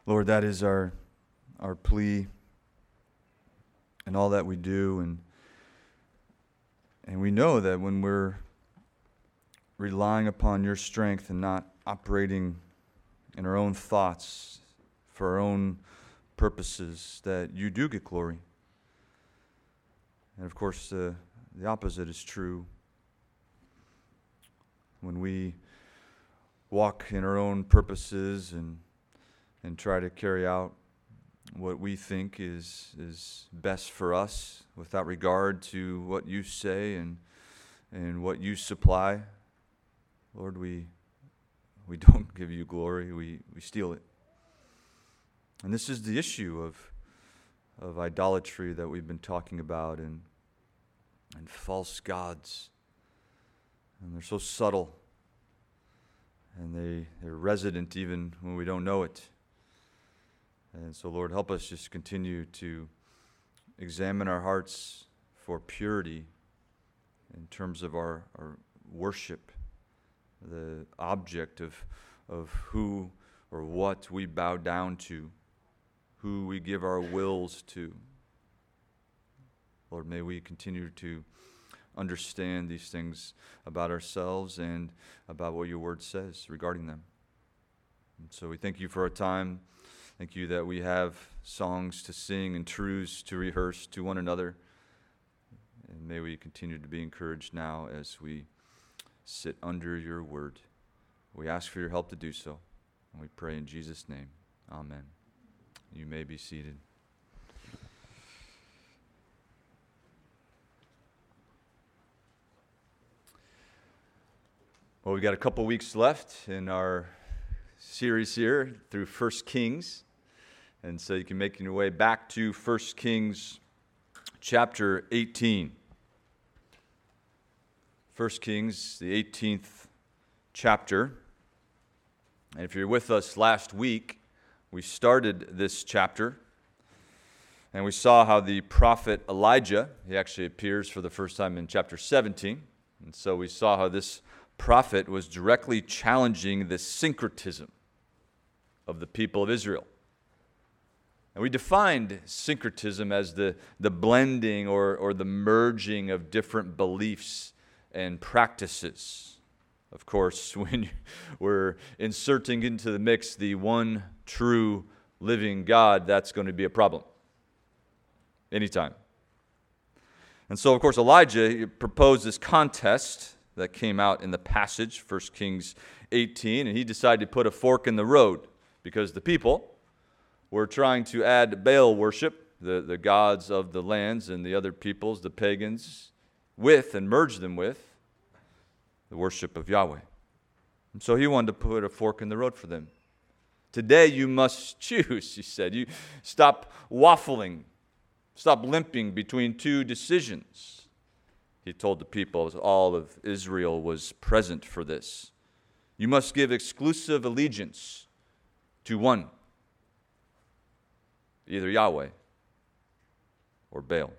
Lord, that is our plea and all that we do. And we know that when we're relying upon your strength and not operating in our own thoughts for our own purposes, that you do get glory. And of course, the opposite is true. When we walk in our own purposes and try to carry out what we think is best for us without regard to what you say and what you supply, Lord, we don't give you glory, we steal it. And this is the issue of idolatry that we've been talking about and false gods. And they're so subtle, and they're resident even when we don't know it. And so, Lord, help us just continue to examine our hearts for purity in terms of our worship, the object of who or what we bow down to, who we give our wills to. Lord, may we continue to understand these things about ourselves and about what your word says regarding them. And so we thank you for our time. Thank you that we have songs to sing and truths to rehearse to one another. And may we continue to be encouraged now as we sit under your word. We ask for your help to do so. And we pray in Jesus' name. Amen. You may be seated. Well, we've got a couple weeks left in our series here through 1 Kings. And so you can make your way back to 1 Kings chapter 18. 1 Kings, the 18th chapter. And if you're with us last week, we started this chapter. And we saw how the prophet Elijah, he actually appears for the first time in chapter 17. And so we saw how this prophet was directly challenging the syncretism of the people of Israel. And we defined syncretism as the blending or the merging of different beliefs and practices. Of course, when we're inserting into the mix the one true living God, that's going to be a problem anytime. And so, of course, Elijah proposed this contest that came out in the passage, 1 Kings 18, and he decided to put a fork in the road because the people were trying to add Baal worship, the gods of the lands and the other peoples, the pagans, with and merge them with the worship of Yahweh. And so he wanted to put a fork in the road for them. Today you must choose, he said. You stop waffling, stop limping between two decisions. He told the people, as all of Israel was present for this. You must give exclusive allegiance to one, either Yahweh or Baal.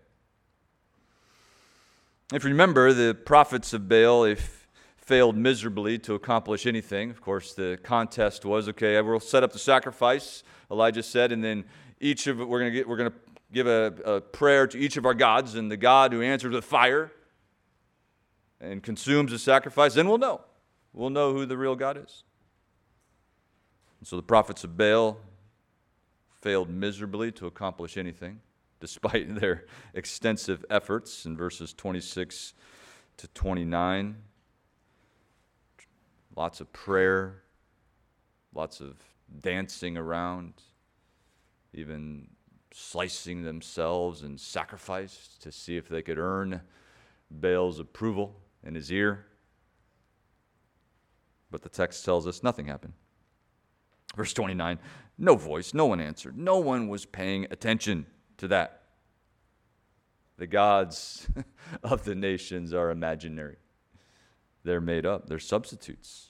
If you remember, the prophets of Baal, they failed miserably to accomplish anything. Of course, the contest was, okay, we'll set up the sacrifice, Elijah said, and then we're going to give a prayer to each of our gods, and the God who answers with fire and consumes the sacrifice, then we'll know. We'll know who the real God is. And so the prophets of Baal failed miserably to accomplish anything, despite their extensive efforts in verses 26 to 29. Lots of prayer, lots of dancing around, even slicing themselves in sacrifice to see if they could earn Baal's approval in his ear. But the text tells us nothing happened. Verse 29, no voice, no one answered. No one was paying attention to that. The gods of the nations are imaginary. They're made up. They're substitutes.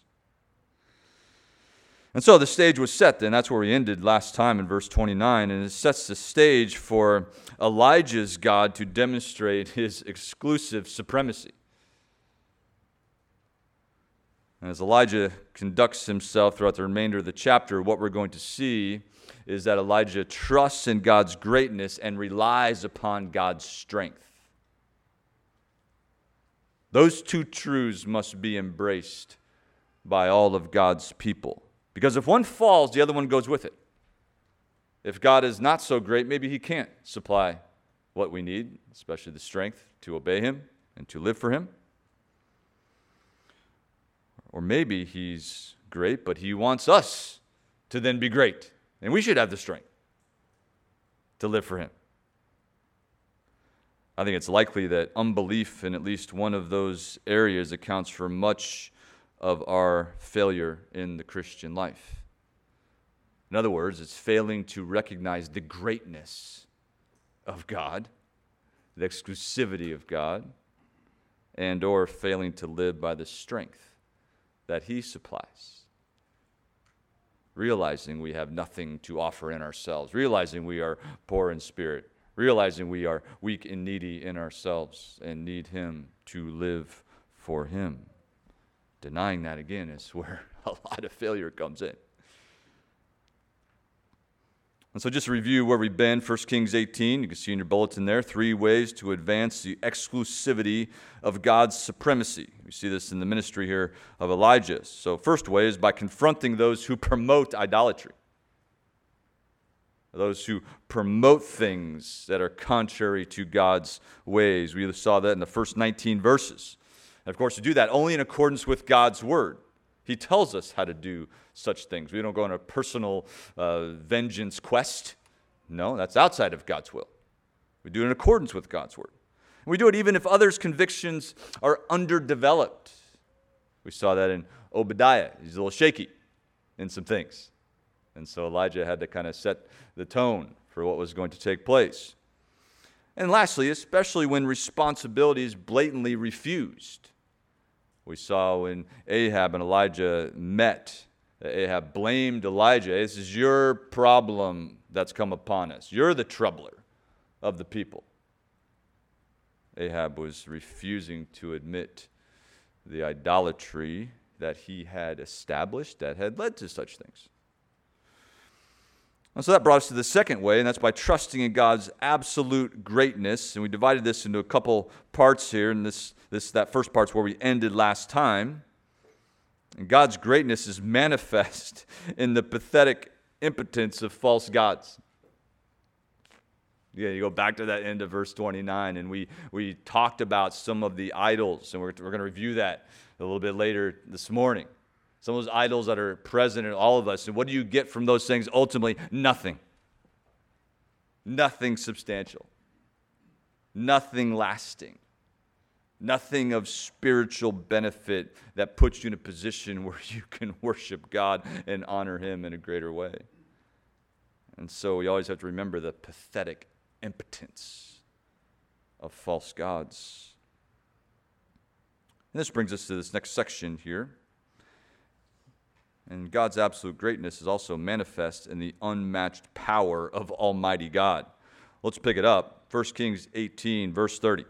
And so the stage was set then. That's where we ended last time in verse 29. And it sets the stage for Elijah's God to demonstrate his exclusive supremacy. And as Elijah conducts himself throughout the remainder of the chapter, what we're going to see is that Elijah trusts in God's greatness and relies upon God's strength. Those two truths must be embraced by all of God's people. Because if one falls, the other one goes with it. If God is not so great, maybe he can't supply what we need, especially the strength to obey him and to live for him. Or maybe he's great, but he wants us to then be great. And we should have the strength to live for him. I think it's likely that unbelief in at least one of those areas accounts for much of our failure in the Christian life. In other words, it's failing to recognize the greatness of God, the exclusivity of God, and or failing to live by the strength that he supplies. Realizing we have nothing to offer in ourselves, realizing we are poor in spirit, realizing we are weak and needy in ourselves and need him to live for him. Denying that, again, is where a lot of failure comes in. And so just to review where we've been, 1 Kings 18, you can see in your bulletin there, 3 ways to advance the exclusivity of God's supremacy. We see this in the ministry here of Elijah. So first way is by confronting those who promote idolatry. Those who promote things that are contrary to God's ways. We saw that in the first 19 verses. And of course, to do that only in accordance with God's word. He tells us how to do such things. We don't go on a personal vengeance quest. No, that's outside of God's will. We do it in accordance with God's word. And we do it even if others' convictions are underdeveloped. We saw that in Obadiah. He's a little shaky in some things. And so Elijah had to kind of set the tone for what was going to take place. And lastly, especially when responsibility is blatantly refused. We saw when Ahab and Elijah met, Ahab blamed Elijah. This is your problem that's come upon us. You're the troubler of the people. Ahab was refusing to admit the idolatry that he had established that had led to such things. And so that brought us to the second way, and that's by trusting in God's absolute greatness. And we divided this into a couple parts here, and that first part's where we ended last time. And God's greatness is manifest in the pathetic impotence of false gods. Yeah, you go back to that end of verse 29, and we talked about some of the idols, and we're going to review that a little bit later this morning. Some of those idols that are present in all of us. And what do you get from those things? Ultimately, nothing. Nothing substantial. Nothing lasting. Nothing of spiritual benefit that puts you in a position where you can worship God and honor him in a greater way. And so we always have to remember the pathetic impotence of false gods. And this brings us to this next section here. And God's absolute greatness is also manifest in the unmatched power of Almighty God. Let's pick it up. 1 Kings 18, verse 30.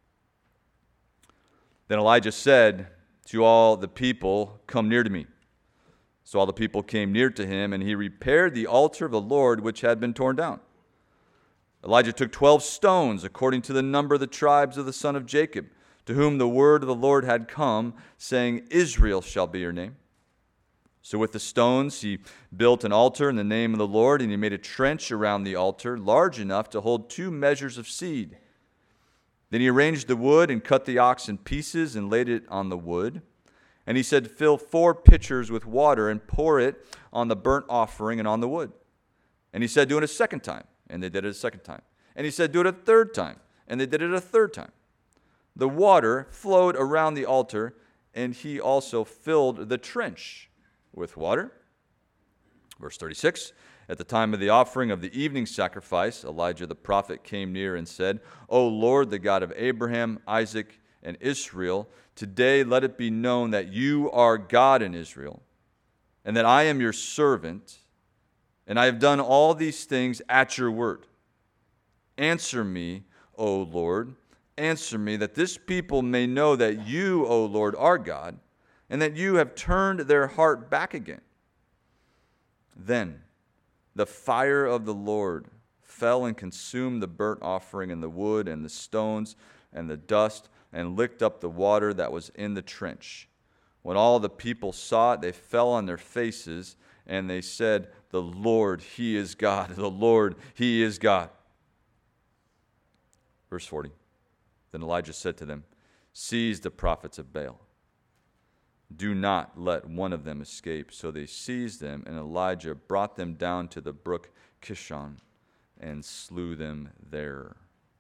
Then Elijah said to all the people, "Come near to me." So all the people came near to him, and he repaired the altar of the Lord which had been torn down. Elijah took 12 stones, according to the number of the tribes of the son of Jacob, to whom the word of the Lord had come, saying, "Israel shall be your name." So with the stones he built an altar in the name of the Lord, and he made a trench around the altar, large enough to hold 2 measures of seed. Then he arranged the wood and cut the ox in pieces and laid it on the wood. And he said, "Fill 4 pitchers with water and pour it on the burnt offering and on the wood." And he said, "Do it a second time." And they did it a second time. And he said, "Do it a third time." And they did it a third time. The water flowed around the altar, and he also filled the trench with water. Verse 36, at the time of the offering of the evening sacrifice, Elijah the prophet came near and said, "O Lord, the God of Abraham, Isaac, and Israel, today let it be known that you are God in Israel, and that I am your servant, and I have done all these things at your word. Answer me, O Lord, answer me, that this people may know that you, O Lord, are God, and that you have turned their heart back again. Then the fire of the Lord fell and consumed the burnt offering and the wood and the stones and the dust, and licked up the water that was in the trench. When all the people saw it, they fell on their faces, and they said, "The Lord, He is God. The Lord, He is God." Verse 40. Then Elijah said to them, "Seize the prophets of Baal. Do not let one of them escape." So they seized them, and Elijah brought them down to the brook Kishon and slew them there.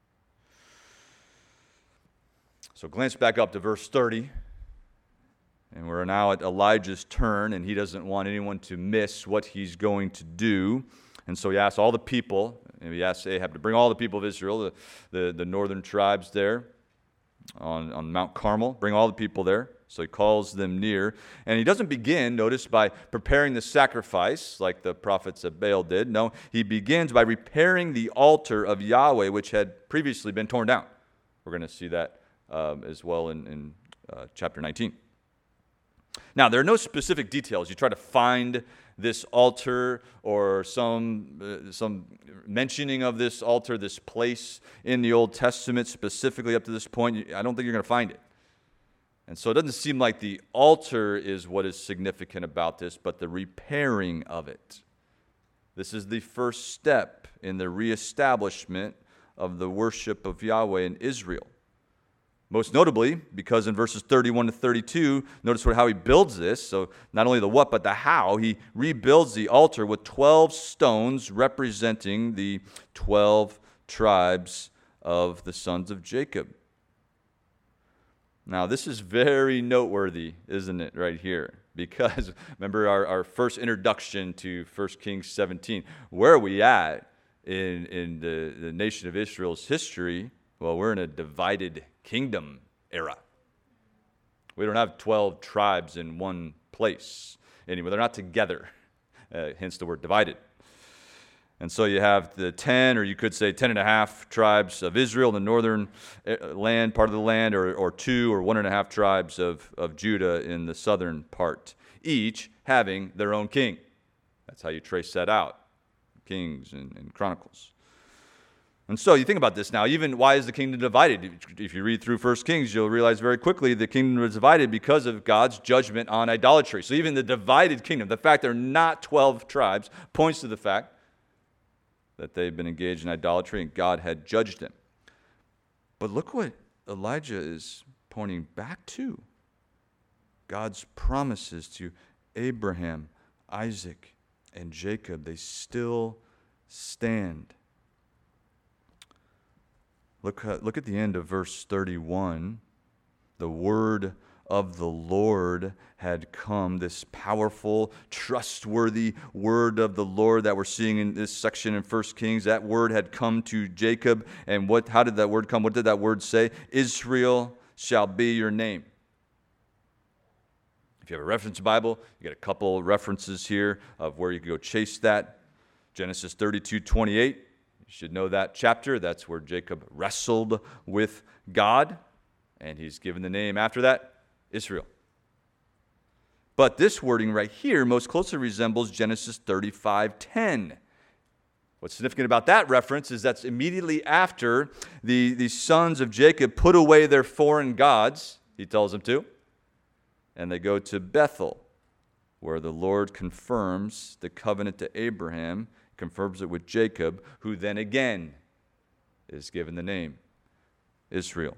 So glance back up to verse 30. And we're now at Elijah's turn, and he doesn't want anyone to miss what he's going to do. And so he asks all the people, and he asks Ahab to bring all the people of Israel, the northern tribes there on Mount Carmel, bring all the people there. So he calls them near. And he doesn't begin, notice, by preparing the sacrifice like the prophets of Baal did. No, he begins by repairing the altar of Yahweh, which had previously been torn down. We're going to see that as well in chapter 19. Now, there are no specific details. You try to find this altar or some mentioning of this altar, this place in the Old Testament specifically up to this point. I don't think you're going to find it. And so it doesn't seem like the altar is what is significant about this, but the repairing of it. This is the first step in the reestablishment of the worship of Yahweh in Israel. Most notably, because in verses 31 to 32, notice how he builds this. So not only the what, but the how. He rebuilds the altar with 12 stones representing the 12 tribes of the sons of Jacob. Now, this is very noteworthy, isn't it, right here? Because, remember our first introduction to 1 Kings 17. Where are we at in the nation of Israel's history? Well, we're in a divided kingdom era. We don't have 12 tribes in one place anymore. They're not together, hence the word divided. And so you have the 10, or you could say 10 and a half tribes of Israel in the northern land, part of the land, or 2 or 1.5 tribes of Judah in the southern part, each having their own king. That's how you trace that out, Kings and Chronicles. And so you think about this now, even why is the kingdom divided? If you read through 1 Kings, you'll realize very quickly the kingdom was divided because of God's judgment on idolatry. So even the divided kingdom, the fact they're not 12 tribes, points to the fact that they've been engaged in idolatry and God had judged them. But look what Elijah is pointing back to. God's promises to Abraham, Isaac, and Jacob, they still stand. Look at the end of verse 31. The word of the Lord had come, this powerful, trustworthy word of the Lord that we're seeing in this section in 1 Kings. That word had come to Jacob. And how did that word come? What did that word say? Israel shall be your name. If you have a reference Bible, you get a couple references here of where you can go chase that. Genesis 32:28. You should know that chapter. That's where Jacob wrestled with God, and he's given the name after that, Israel. But this wording right here most closely resembles Genesis 35:10. What's significant about that reference is that's immediately after the sons of Jacob put away their foreign gods, he tells them to, and they go to Bethel, where the Lord confirms the covenant to Abraham, confirms it with Jacob, who then again is given the name Israel.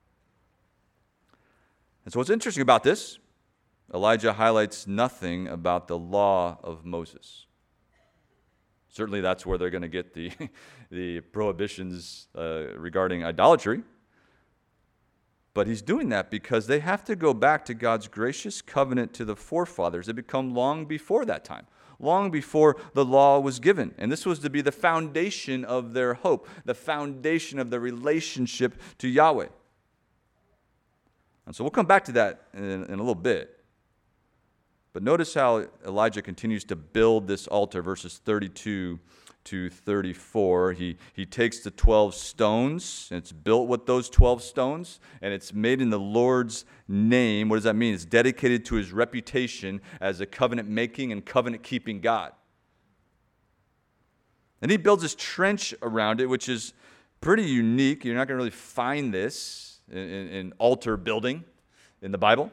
And so what's interesting about this, Elijah highlights nothing about the law of Moses. Certainly that's where they're going to get the prohibitions regarding idolatry. But he's doing that because they have to go back to God's gracious covenant to the forefathers. It become long before that time, long before the law was given. And this was to be the foundation of their hope, the foundation of their relationship to Yahweh. And so we'll come back to that in a little bit. But notice how Elijah continues to build this altar, verses 32 to 34. He takes the 12 stones, and it's built with those 12 stones, and it's made in the Lord's name. What does that mean? It's dedicated to his reputation as a covenant-making and covenant-keeping God. And he builds this trench around it, which is pretty unique. You're not going to really find this in altar building in the Bible.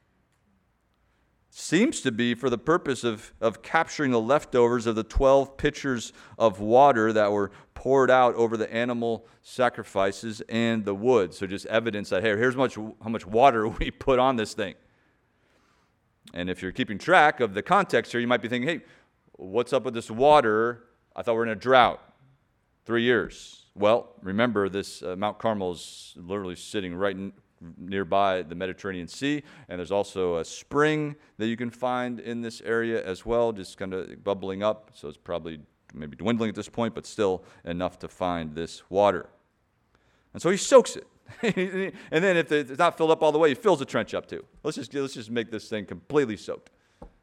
Seems to be for the purpose of capturing the leftovers of the 12 pitchers of water that were poured out over the animal sacrifices and the wood. So just evidence that, hey, here's how much water we put on this thing. And if you're keeping track of the context here, you might be thinking, hey, what's up with this water? I thought we were in a drought. 3 years. Well, remember this Mount Carmel is literally sitting right nearby the Mediterranean Sea, and there's also a spring that you can find in this area as well, just kind of bubbling up. So it's probably maybe dwindling at this point, but still enough to find this water. And so he soaks it. And then if it's not filled up all the way, he fills the trench up too. Let's just make this thing completely soaked.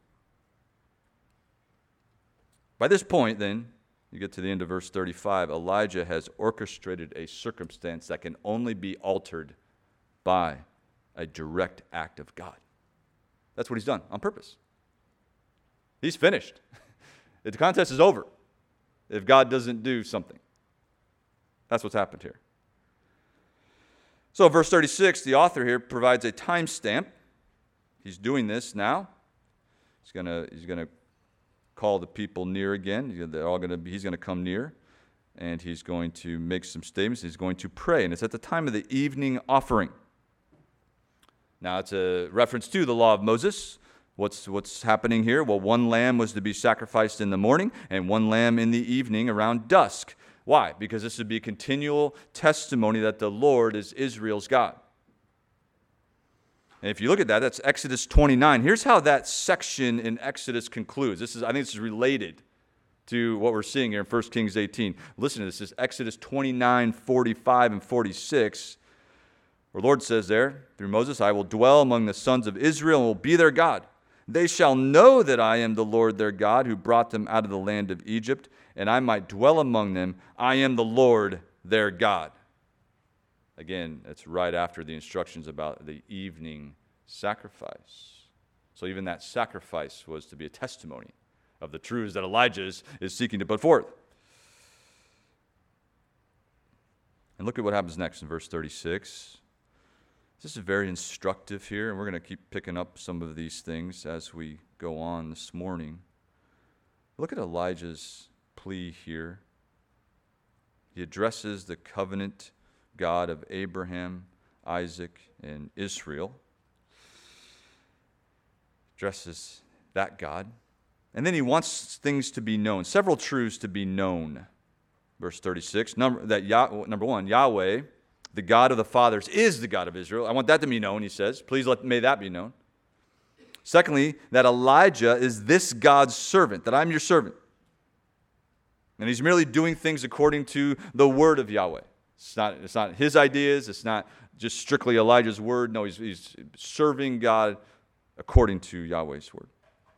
By this point, then, you get to the end of verse 35, Elijah has orchestrated a circumstance that can only be altered by a direct act of God. That's what he's done on purpose. He's finished. The contest is over if God doesn't do something. That's what's happened here. So verse 36, the author here provides a timestamp. He's doing this now. He's going to call the people near again. He's going to come near, and he's going to make some statements. He's going to pray, and it's at the time of the evening offering. Now, it's a reference to the law of Moses. What's happening here? Well, one lamb was to be sacrificed in the morning and one lamb in the evening around dusk. Why? Because this would be a continual testimony that the Lord is Israel's God. And if you look at that, that's Exodus 29. Here's how that section in Exodus concludes. I think this is related to what we're seeing here in 1 Kings 18. Listen to this. This is Exodus 29, 45, and 46. Our Lord says there, through Moses, I will dwell among the sons of Israel and will be their God. They shall know that I am the Lord their God who brought them out of the land of Egypt, and I might dwell among them. I am the Lord their God. Again, it's right after the instructions about the evening sacrifice. So even that sacrifice was to be a testimony of the truths that Elijah is seeking to put forth. And look at what happens next in verse 36. This is very instructive here, and we're going to keep picking up some of these things as we go on this morning. Look at Elijah's plea here. He addresses the covenant God of Abraham, Isaac, and Israel. Addresses that God. And then he wants things to be known, several truths to be known. Verse 36, number one, Yahweh, the God of the fathers, is the God of Israel. I want that to be known, he says. Please may that be known. Secondly, that Elijah is this God's servant, that I'm your servant. And he's merely doing things according to the word of Yahweh. It's not his ideas. It's not just strictly Elijah's word. No, he's serving God according to Yahweh's word.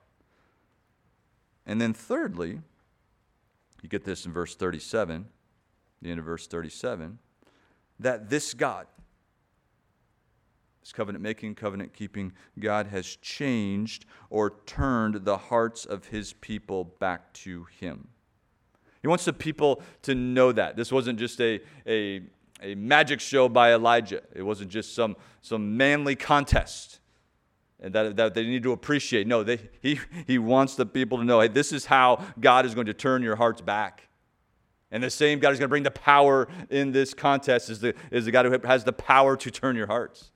And then thirdly, you get this in verse 37, the end of verse 37, that this God, this covenant-making, covenant-keeping God has changed or turned the hearts of his people back to him. He wants the people to know that. This wasn't just a magic show by Elijah. It wasn't just some manly contest and that they need to appreciate. No, he wants the people to know, hey, this is how God is going to turn your hearts back. And the same God is going to bring the power in this contest is the God who has the power to turn your hearts.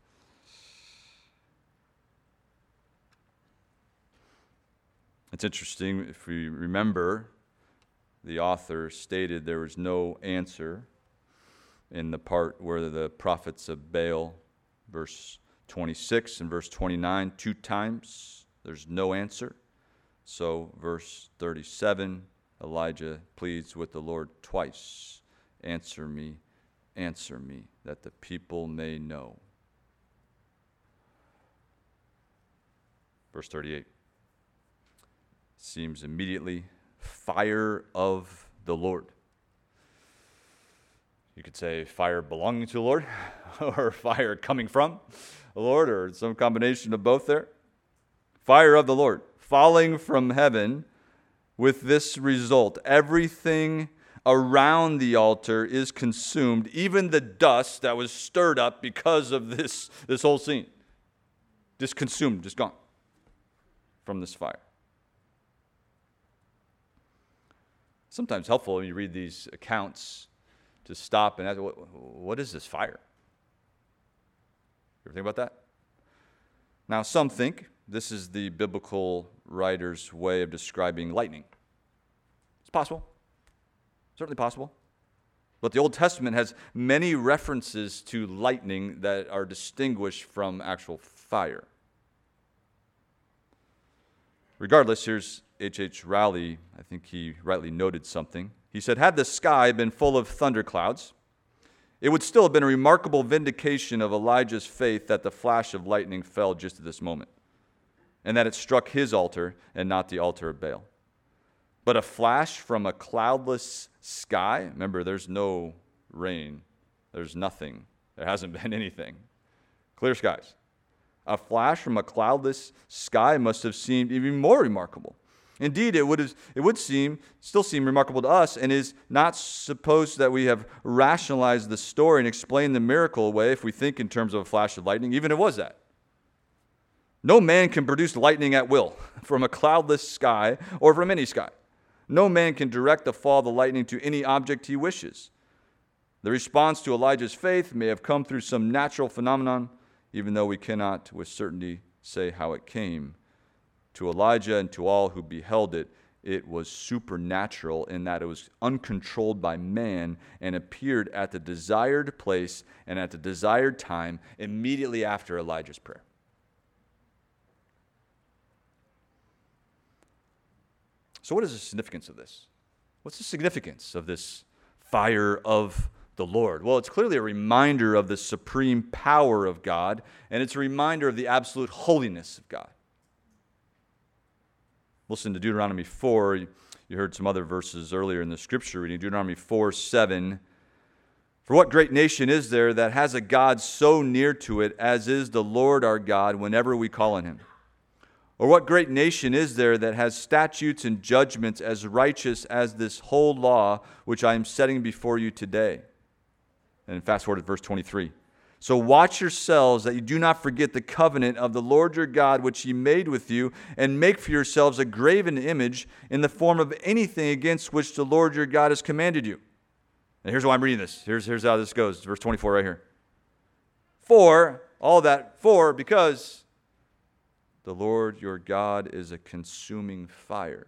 It's interesting, if we remember, the author stated there was no answer in the part where the prophets of Baal, verse 26 and verse 29, 2 times, there's no answer. So verse 37, Elijah pleads with the Lord twice, answer me, that the people may know. Verse 38, seems immediately, fire of the Lord. You could say fire belonging to the Lord, or fire coming from the Lord, or some combination of both there. Fire of the Lord, falling from heaven with this result: everything around the altar is consumed, even the dust that was stirred up because of this whole scene. Just consumed, just gone from this fire. Sometimes helpful when you read these accounts to stop and ask, what is this fire? You ever think about that? Now, some think this is the biblical writer's way of describing lightning. It's possible. Certainly possible. But the Old Testament has many references to lightning that are distinguished from actual fire. Regardless, here's H.H. Rowley. I think he rightly noted something. He said, had the sky been full of thunderclouds, it would still have been a remarkable vindication of Elijah's faith that the flash of lightning fell just at this moment, and that it struck his altar and not the altar of Baal. But a flash from a cloudless sky, remember, there's no rain, there's nothing, there hasn't been anything. Clear skies. A flash from a cloudless sky must have seemed even more remarkable. Indeed, it would still seem remarkable to us, and is not supposed that we have rationalized the story and explained the miracle away if we think in terms of a flash of lightning, even if it was that. No man can produce lightning at will from a cloudless sky or from any sky. No man can direct the fall of the lightning to any object he wishes. The response to Elijah's faith may have come through some natural phenomenon, even though we cannot with certainty say how it came. To Elijah and to all who beheld it, it was supernatural in that it was uncontrolled by man and appeared at the desired place and at the desired time immediately after Elijah's prayer. So what is the significance of this? What's the significance of this fire of the Lord? Well, it's clearly a reminder of the supreme power of God, and it's a reminder of the absolute holiness of God. Listen to Deuteronomy 4. You heard some other verses earlier in the scripture reading. Deuteronomy 4:7. For what great nation is there that has a God so near to it as is the Lord our God whenever we call on him? Or what great nation is there that has statutes and judgments as righteous as this whole law which I am setting before you today? And fast forward to verse 23. So watch yourselves that you do not forget the covenant of the Lord your God which he made with you, and make for yourselves a graven image in the form of anything against which the Lord your God has commanded you. And here's why I'm reading this. Here's how this goes. Verse 24 right here. Because the Lord your God is a consuming fire,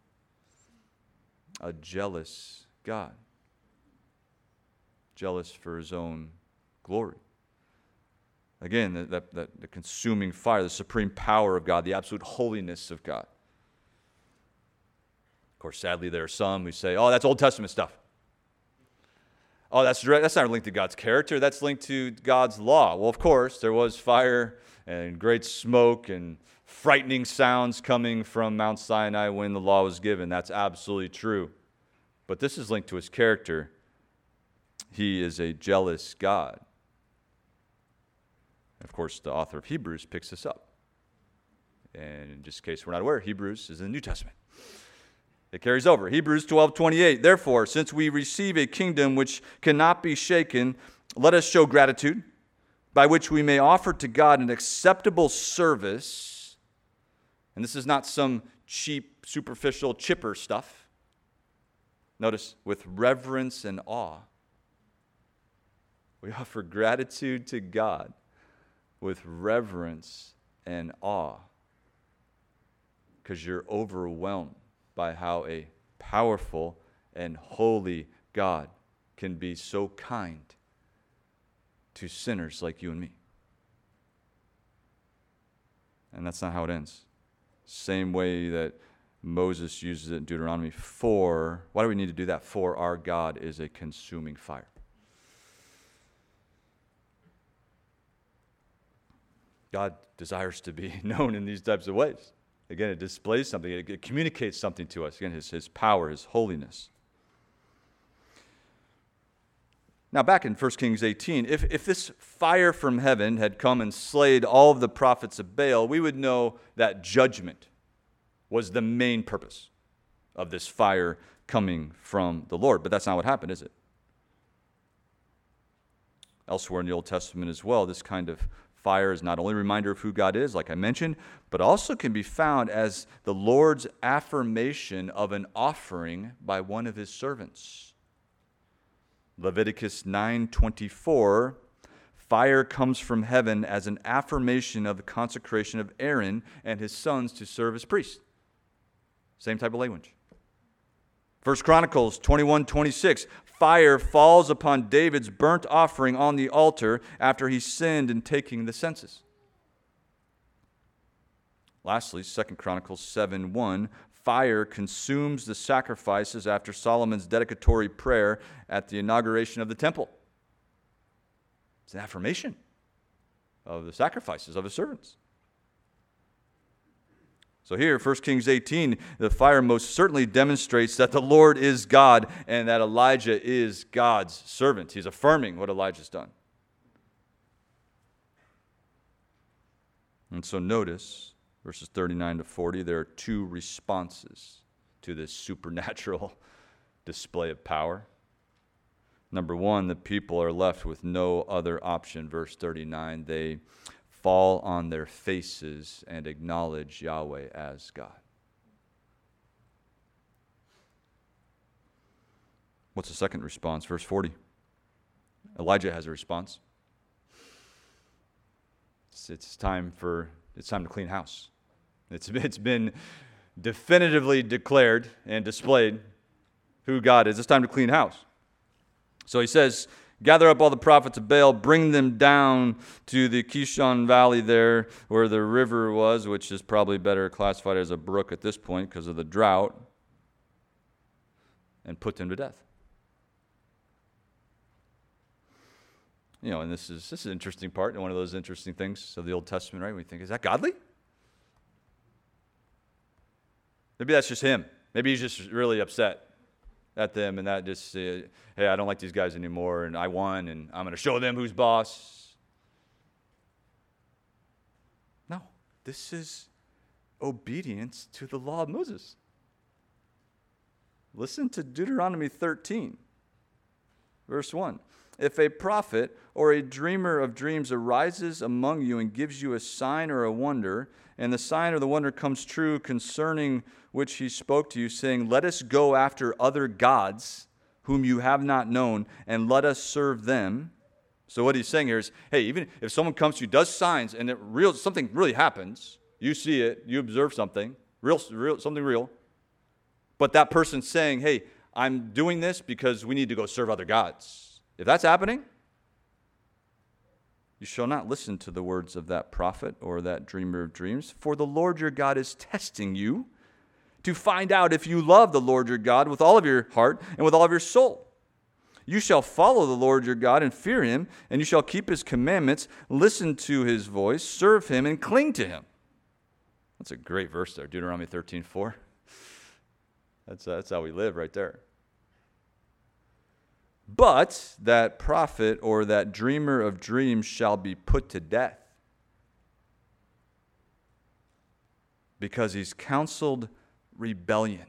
a jealous God, jealous for his own glory. Again, the consuming fire, the supreme power of God, the absolute holiness of God. Of course, sadly, there are some who say, oh, that's Old Testament stuff. Oh, that's not linked to God's character. That's linked to God's law. Well, of course, there was fire and great smoke and frightening sounds coming from Mount Sinai when the law was given. That's absolutely true. But this is linked to his character. He is a jealous God. Of course, the author of Hebrews picks this up. And in just in case we're not aware, Hebrews is in the New Testament. It carries over. Hebrews 12:28. Therefore, since we receive a kingdom which cannot be shaken, let us show gratitude, by which we may offer to God an acceptable service. And this is not some cheap, superficial, chipper stuff. Notice, with reverence and awe. We offer gratitude to God with reverence and awe, because you're overwhelmed by how a powerful and holy God can be so kind to sinners like you and me. And that's not how it ends. Same way that Moses uses it in Deuteronomy 4. Why do we need to do that? For our God is a consuming fire. God desires to be known in these types of ways. Again, it displays something. It communicates something to us. Again, his power, his holiness. Now, back in 1 Kings 18, if this fire from heaven had come and slayed all of the prophets of Baal, we would know that judgment was the main purpose of this fire coming from the Lord. But that's not what happened, is it? Elsewhere in the Old Testament as well, this kind of fire is not only a reminder of who God is, like I mentioned, but also can be found as the Lord's affirmation of an offering by one of his servants. Leviticus 9:24, fire comes from heaven as an affirmation of the consecration of Aaron and his sons to serve as priests. Same type of language. 1 Chronicles 21:26, fire falls upon David's burnt offering on the altar after he sinned in taking the census. Lastly, 2 Chronicles 7:1, fire consumes the sacrifices after Solomon's dedicatory prayer at the inauguration of the temple. It's an affirmation of the sacrifices of his servants. So here, 1 Kings 18, the fire most certainly demonstrates that the Lord is God and that Elijah is God's servant. He's affirming what Elijah's done. And so notice, verses 39 to 40, there are two responses to this supernatural display of power. Number one, the people are left with no other option. Verse 39, they fall on their faces and acknowledge Yahweh as God. What's the second response? Verse 40. Elijah has a response. It's time to clean house. It's been definitively declared and displayed who God is. It's time to clean house. So he says, gather up all the prophets of Baal, bring them down to the Kishon Valley there where the river was, which is probably better classified as a brook at this point because of the drought, and put them to death. You know, and this is an interesting part, and one of those interesting things of the Old Testament, right? We think, is that godly? Maybe that's just him. Maybe he's just really upset at them, and that just, hey, I don't like these guys anymore, and I won, and I'm going to show them who's boss. No, this is obedience to the law of Moses. Listen to Deuteronomy 13, verse 1. If a prophet or a dreamer of dreams arises among you and gives you a sign or a wonder, and the sign or the wonder comes true concerning which he spoke to you, saying, let us go after other gods whom you have not known, and let us serve them. So what he's saying here is, hey, even if someone comes to you, does signs, and something really happens, you see it, you observe something real, but that person's saying, hey, I'm doing this because we need to go serve other gods. If that's happening, you shall not listen to the words of that prophet or that dreamer of dreams, for the Lord your God is testing you to find out if you love the Lord your God with all of your heart and with all of your soul. You shall follow the Lord your God and fear him, and you shall keep his commandments, listen to his voice, serve him, and cling to him. That's a great verse there, Deuteronomy 13:4. That's how we live right there. But that prophet or that dreamer of dreams shall be put to death, because he's counseled rebellion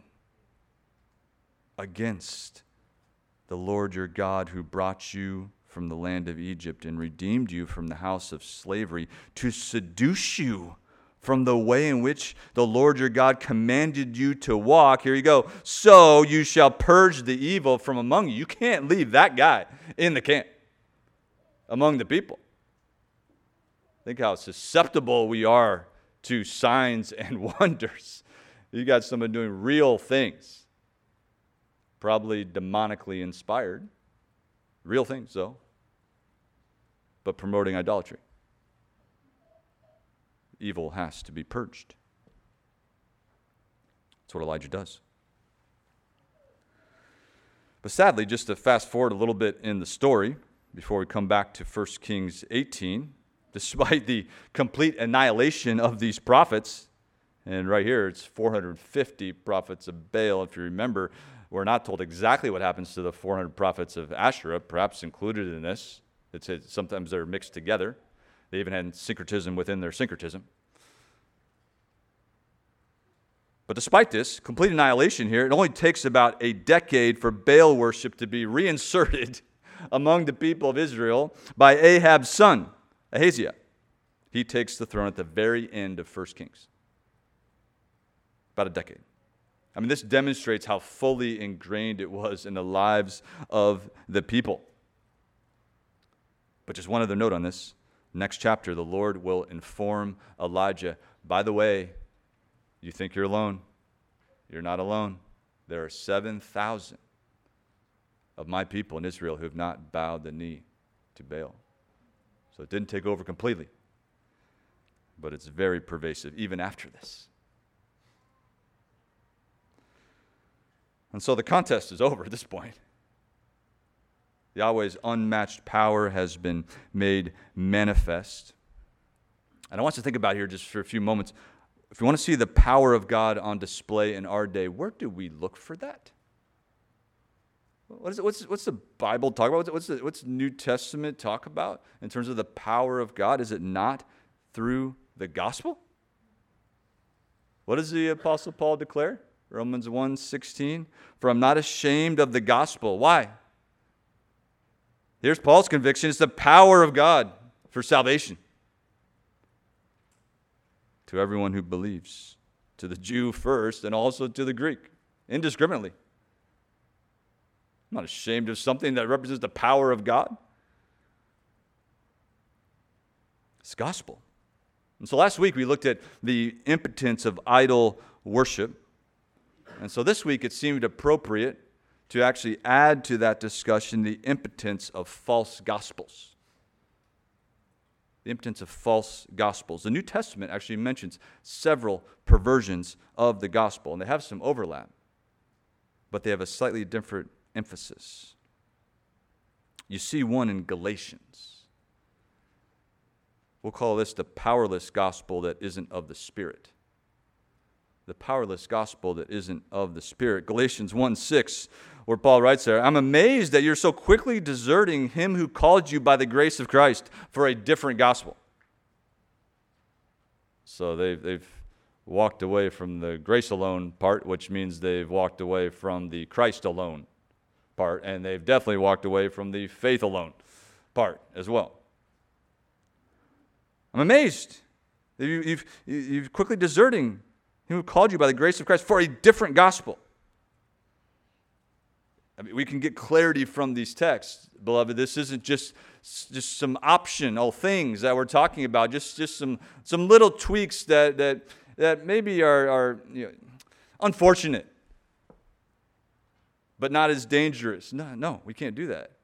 against the Lord your God, who brought you from the land of Egypt and redeemed you from the house of slavery, to seduce you from the way in which the Lord your God commanded you to walk. Here you go. So you shall purge the evil from among you. You can't leave that guy in the camp among the people. Think how susceptible we are to signs and wonders. You got someone doing real things, probably demonically inspired. Real things, though, but promoting idolatry. Evil has to be purged. That's what Elijah does. But sadly, just to fast forward a little bit in the story, before we come back to 1 Kings 18, despite the complete annihilation of these prophets, and right here it's 450 prophets of Baal. If you remember, We're not told exactly what happens to the 400 prophets of Asherah, perhaps included in this. It's sometimes they're mixed together. They even had syncretism within their syncretism. But despite this complete annihilation here, it only takes about a decade for Baal worship to be reinserted among the people of Israel by Ahab's son, Ahaziah. He takes the throne at the very end of 1 Kings. About a decade. I mean, this demonstrates how fully ingrained it was in the lives of the people. But just one other note on this. Next chapter, the Lord will inform Elijah, by the way, you think you're alone. You're not alone. There are 7,000 of my people in Israel who have not bowed the knee to Baal. So it didn't take over completely. But it's very pervasive, even after this. And so the contest is over at this point. Yahweh's unmatched power has been made manifest. And I want you to think about here just for a few moments. If you want to see the power of God on display in our day, where do we look for that? What's the Bible talk about? What's New Testament talk about in terms of the power of God? Is it not through the gospel? What does the Apostle Paul declare? Romans 1:16, for I'm not ashamed of the gospel. Why? Here's Paul's conviction. It's the power of God for salvation to everyone who believes, to the Jew first and also to the Greek, indiscriminately. I'm not ashamed of something that represents the power of God. It's gospel. And so last week we looked at the impotence of idol worship. And so this week it seemed appropriate to actually add to that discussion the impotence of false gospels. The impotence of false gospels. The New Testament actually mentions several perversions of the gospel, and they have some overlap, but they have a slightly different emphasis. You see one in Galatians. We'll call this the powerless gospel that isn't of the Spirit. The powerless gospel that isn't of the Spirit. Galatians 1:6, where Paul writes there, I'm amazed that you're so quickly deserting him who called you by the grace of Christ for a different gospel. So they've walked away from the grace alone part, which means they've walked away from the Christ alone part, and they've definitely walked away from the faith alone part as well. I'm amazed that you've quickly deserting him who called you by the grace of Christ for a different gospel. I mean, we can get clarity from these texts, beloved. This isn't just some optional things that we're talking about, just some little tweaks that maybe are unfortunate, but not as dangerous. No, we can't do that.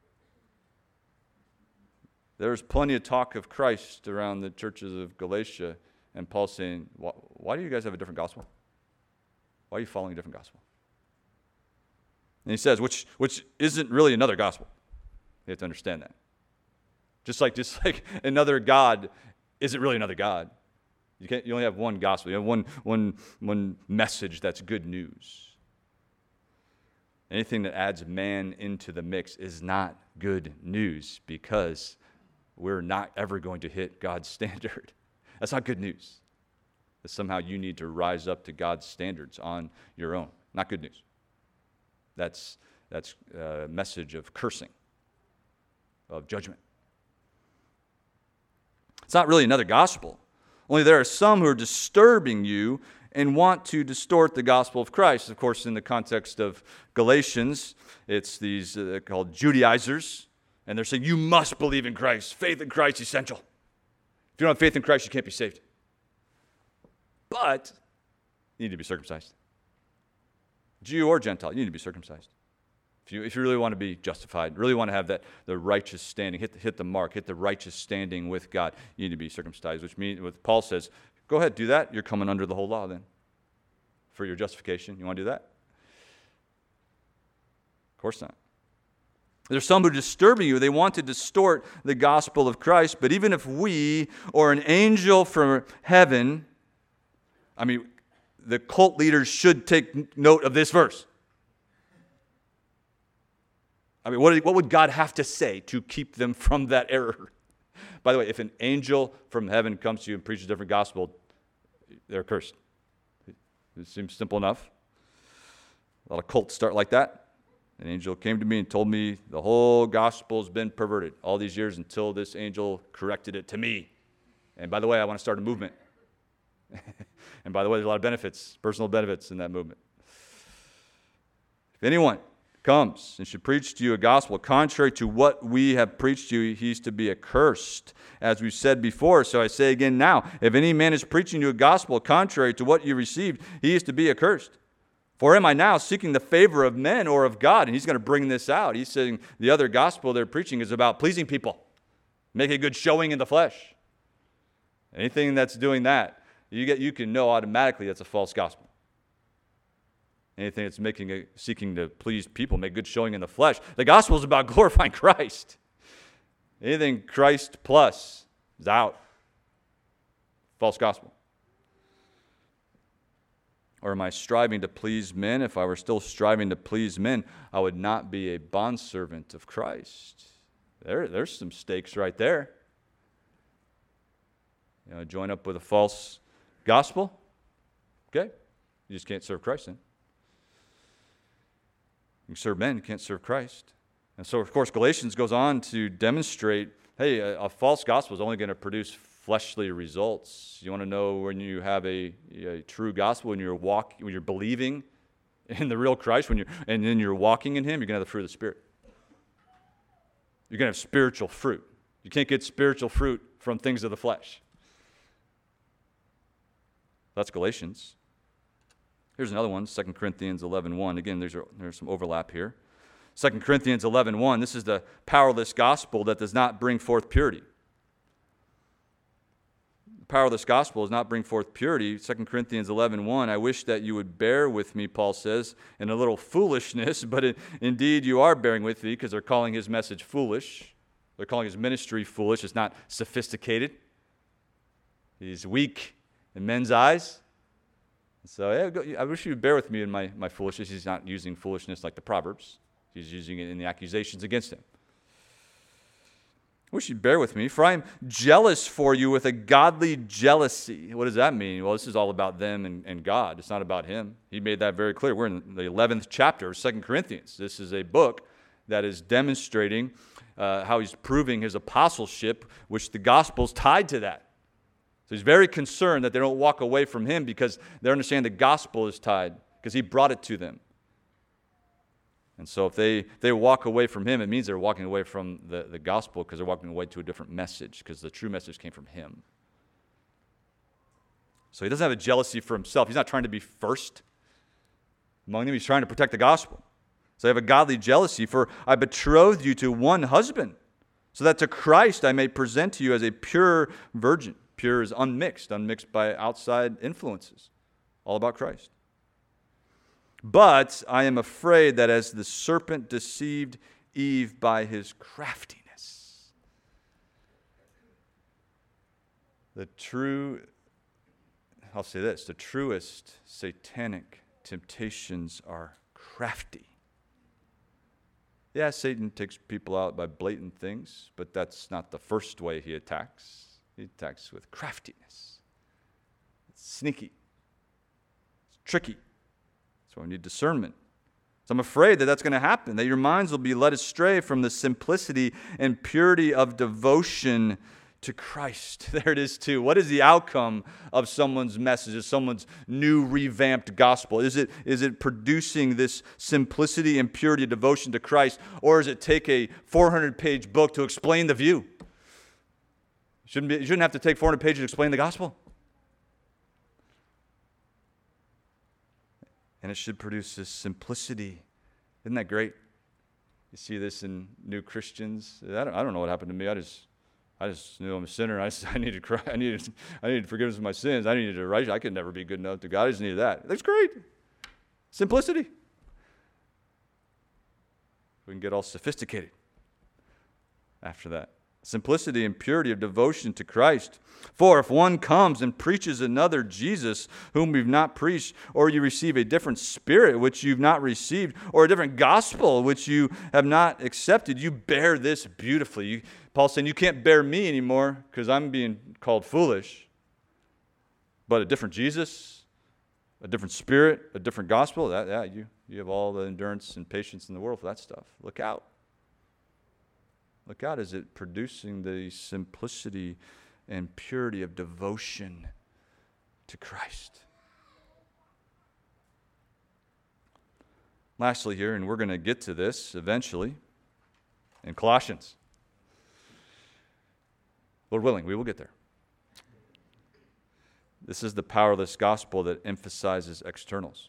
There's plenty of talk of Christ around the churches of Galatia, and Paul's saying, why do you guys have a different gospel? Why are you following a different gospel? And he says, which isn't really another gospel. You have to understand that. Just like another God isn't really another God. You only have one gospel. You have one message that's good news. Anything that adds man into the mix is not good news, because we're not ever going to hit God's standard. That's not good news. That somehow you need to rise up to God's standards on your own. Not good news. That's a message of cursing, of judgment. It's not really another gospel. Only there are some who are disturbing you and want to distort the gospel of Christ. Of course, in the context of Galatians, it's these called Judaizers, and they're saying you must believe in Christ. Faith in Christ is essential. If you don't have faith in Christ, you can't be saved. But you need to be circumcised. Jew or Gentile, you need to be circumcised. If you really want to be justified, really want to have the righteous standing, hit the mark, hit the righteous standing with God, you need to be circumcised, which means, what Paul says, go ahead, do that. You're coming under the whole law then for your justification. You want to do that? Of course not. There's some who are disturbing you. They want to distort the gospel of Christ, but even if we or an angel from heaven, the cult leaders should take note of this verse. I mean, what would God have to say to keep them from that error? By the way, if an angel from heaven comes to you and preaches a different gospel, they're cursed. It seems simple enough. A lot of cults start like that. An angel came to me and told me the whole gospel's been perverted all these years until this angel corrected it to me. And by the way, I want to start a movement. And by the way, there's a lot of benefits, personal benefits in that movement. If anyone comes and should preach to you a gospel contrary to what we have preached to you, he's to be accursed, as we said before. So I say again now, if any man is preaching you a gospel contrary to what you received, he is to be accursed. For am I now seeking the favor of men or of God? And he's going to bring this out. He's saying the other gospel they're preaching is about pleasing people, make a good showing in the flesh. Anything that's doing that, you can know automatically that's a false gospel. Anything that's seeking to please people, make good showing in the flesh. The gospel is about glorifying Christ. Anything Christ plus is out. False gospel. Or am I striving to please men? If I were still striving to please men, I would not be a bondservant of Christ. There's some stakes right there. Join up with a false gospel. Okay? You just can't serve Christ then. You can serve men, you can't serve Christ. And so, of course, Galatians goes on to demonstrate, hey, a false gospel is only going to produce fleshly results. You want to know when you have a true gospel, when you're believing in the real Christ, and then you're walking in Him, you're going to have the fruit of the Spirit. You're going to have spiritual fruit. You can't get spiritual fruit from things of the flesh. That's Galatians. Here's another one, 2 Corinthians 11:1. Again, there's some overlap here. 2 Corinthians 11:1, this is the powerless gospel that does not bring forth purity. The powerless gospel does not bring forth purity. 2 Corinthians 11:1, I wish that you would bear with me, Paul says, in a little foolishness, but indeed you are bearing with me because they're calling his message foolish. They're calling his ministry foolish. It's not sophisticated. He's weak in men's eyes. So I wish you would bear with me in my foolishness. He's not using foolishness like the Proverbs. He's using it in the accusations against him. I wish you'd bear with me, for I am jealous for you with a godly jealousy. What does that mean? Well, this is all about them and God. It's not about him. He made that very clear. We're in the 11th chapter of 2 Corinthians. This is a book that is demonstrating how he's proving his apostleship, which the gospel's tied to that. So he's very concerned that they don't walk away from him because they understand the gospel is tied, because he brought it to them. And so if they walk away from him, it means they're walking away from the gospel, because they're walking away to a different message, because the true message came from him. So he doesn't have a jealousy for himself. He's not trying to be first among them. He's trying to protect the gospel. So I have a godly jealousy, for I betrothed you to one husband, so that to Christ I may present to you as a pure virgin. Pure is unmixed by outside influences. All about Christ. But I am afraid that as the serpent deceived Eve by his craftiness, the truest satanic temptations are crafty. Yeah, Satan takes people out by blatant things, but that's not the first way he attacks. He attacks with craftiness. It's sneaky. It's tricky. That's why we need discernment. So I'm afraid that that's going to happen, that your minds will be led astray from the simplicity and purity of devotion to Christ. There it is too. What is the outcome of someone's message, of someone's new revamped gospel? Is it producing this simplicity and purity of devotion to Christ, or does it take a 400-page book to explain the view? You shouldn't have to take 400 pages to explain the gospel. And it should produce this simplicity. Isn't that great? You see this in new Christians. I don't know what happened to me. I just knew I'm a sinner. I needed Christ. I needed forgiveness of my sins. I needed a right. I could never be good enough to God. I just needed that. That's great. Simplicity. We can get all sophisticated after that. Simplicity and purity of devotion to Christ. For if one comes and preaches another Jesus whom we've not preached, or you receive a different spirit which you've not received, or a different gospel which you have not accepted, you bear this beautifully. Paul's saying you can't bear me anymore because I'm being called foolish. But a different Jesus, a different spirit, a different gospel, you have all the endurance and patience in the world for that stuff. Look out. Look out, is it producing the simplicity and purity of devotion to Christ? Lastly here, and we're going to get to this eventually, in Colossians. Lord willing, we will get there. This is the powerless gospel that emphasizes externals.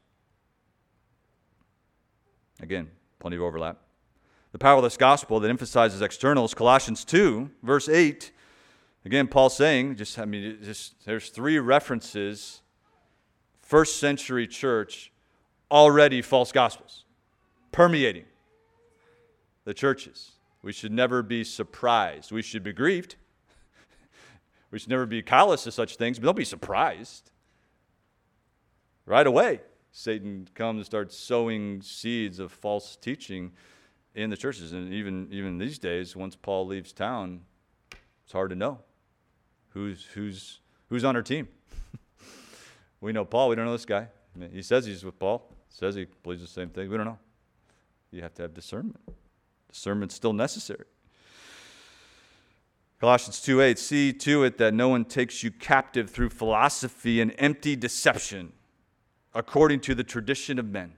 Again, plenty of overlap. The powerless gospel that emphasizes externals, Colossians 2, verse 8. Again, Paul's saying, there's three references, first century church, already false gospels, permeating the churches. We should never be surprised. We should be grieved. We should never be callous to such things, but don't be surprised. Right away, Satan comes and starts sowing seeds of false teaching in the churches. And even these days, once Paul leaves town, it's hard to know who's on our team. We know Paul. We don't know this guy. I mean, he says he's with Paul. Says he believes the same thing. We don't know. You have to have discernment. Discernment's still necessary. Colossians 2:8, see to it that no one takes you captive through philosophy and empty deception, according to the tradition of men.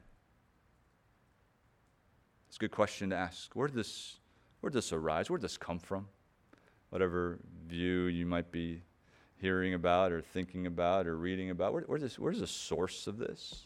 It's a good question to ask. Where did this arise? Where did this come from? Whatever view you might be hearing about or thinking about or reading about, where's the source of this?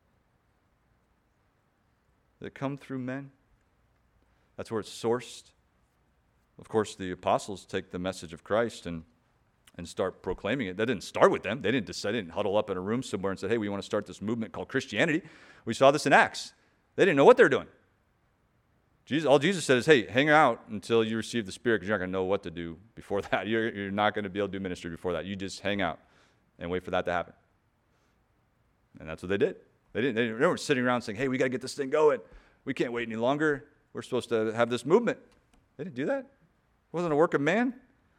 Did it come through men? That's where it's sourced. Of course, the apostles take the message of Christ and start proclaiming it. That didn't start with them. They didn't huddle up in a room somewhere and say, hey, we want to start this movement called Christianity. We saw this in Acts. They didn't know what they're doing. All Jesus said is, hey, hang out until you receive the Spirit, because you're not going to know what to do before that. You're not going to be able to do ministry before that. You just hang out and wait for that to happen. And that's what they did. They weren't sitting around saying, hey, we got to get this thing going. We can't wait any longer. We're supposed to have this movement. They didn't do that. It wasn't a work of man.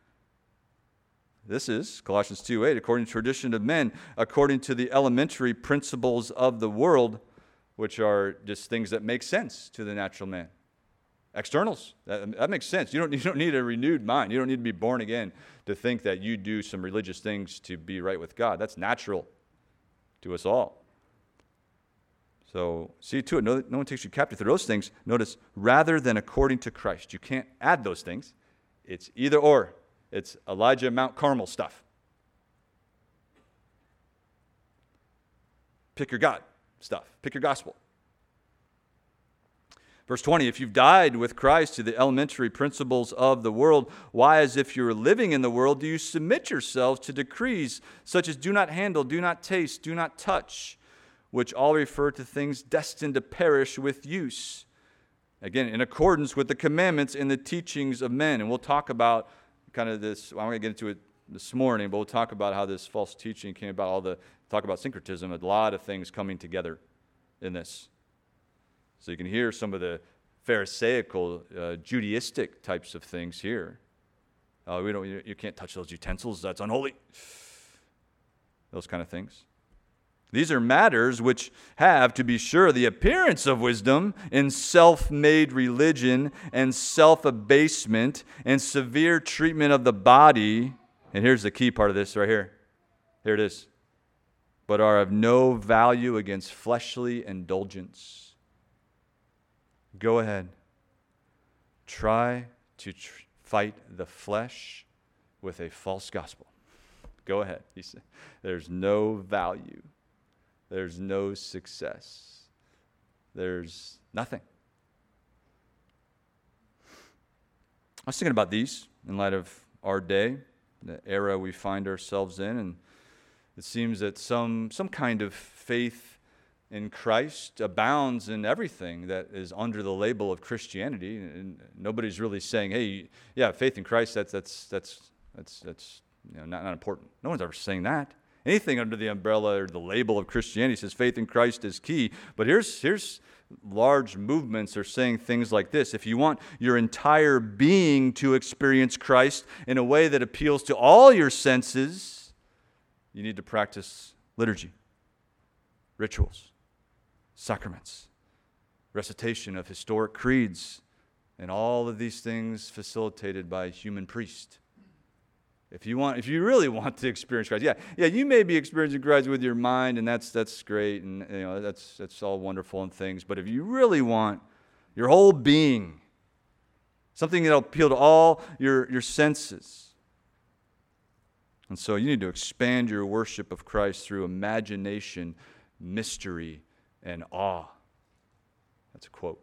This is Colossians 2:8, according to tradition of men, according to the elementary principles of the world, which are just things that make sense to the natural man. Externals, that makes sense. You don't need a renewed mind. You don't need to be born again to think that you do some religious things to be right with God. That's natural to us all. So see to it, no one takes you captive through those things. Notice, rather than according to Christ. You can't add those things. It's either or. It's Elijah Mount Carmel stuff. Pick your God stuff. Pick your gospel. Verse 20, if you've died with Christ to the elementary principles of the world, why, as if you were living in the world, do you submit yourselves to decrees such as do not handle, do not taste, do not touch, which all refer to things destined to perish with use? Again, in accordance with the commandments and the teachings of men. And we'll talk about kind of this, well, I'm going to get into it this morning, but we'll talk about how this false teaching came about, talk about syncretism, a lot of things coming together in this. So you can hear some of the Pharisaical, Judaistic types of things here. You can't touch those utensils, that's unholy. Those kind of things. These are matters which have, to be sure, the appearance of wisdom in self-made religion and self-abasement and severe treatment of the body. And here's the key part of this right here. Here it is. But are of no value against fleshly indulgence. Go ahead. Try to fight the flesh with a false gospel. Go ahead. He said, there's no value. There's no success. There's nothing. I was thinking about these in light of our day, the era we find ourselves in, and it seems that some kind of faith in Christ abounds in everything that is under the label of Christianity. And nobody's really saying, hey, yeah, faith in Christ, that's not important. No one's ever saying that. Anything under the umbrella or the label of Christianity says faith in Christ is key. But here's large movements are saying things like this. If you want your entire being to experience Christ in a way that appeals to all your senses, you need to practice liturgy, rituals, sacraments, recitation of historic creeds, and all of these things facilitated by a human priest. If you really want to experience Christ, yeah, you may be experiencing Christ with your mind, and that's great, and that's all wonderful and things. But if you really want your whole being, something that'll appeal to all your senses, and so you need to expand your worship of Christ through imagination, mystery, and awe. That's a quote.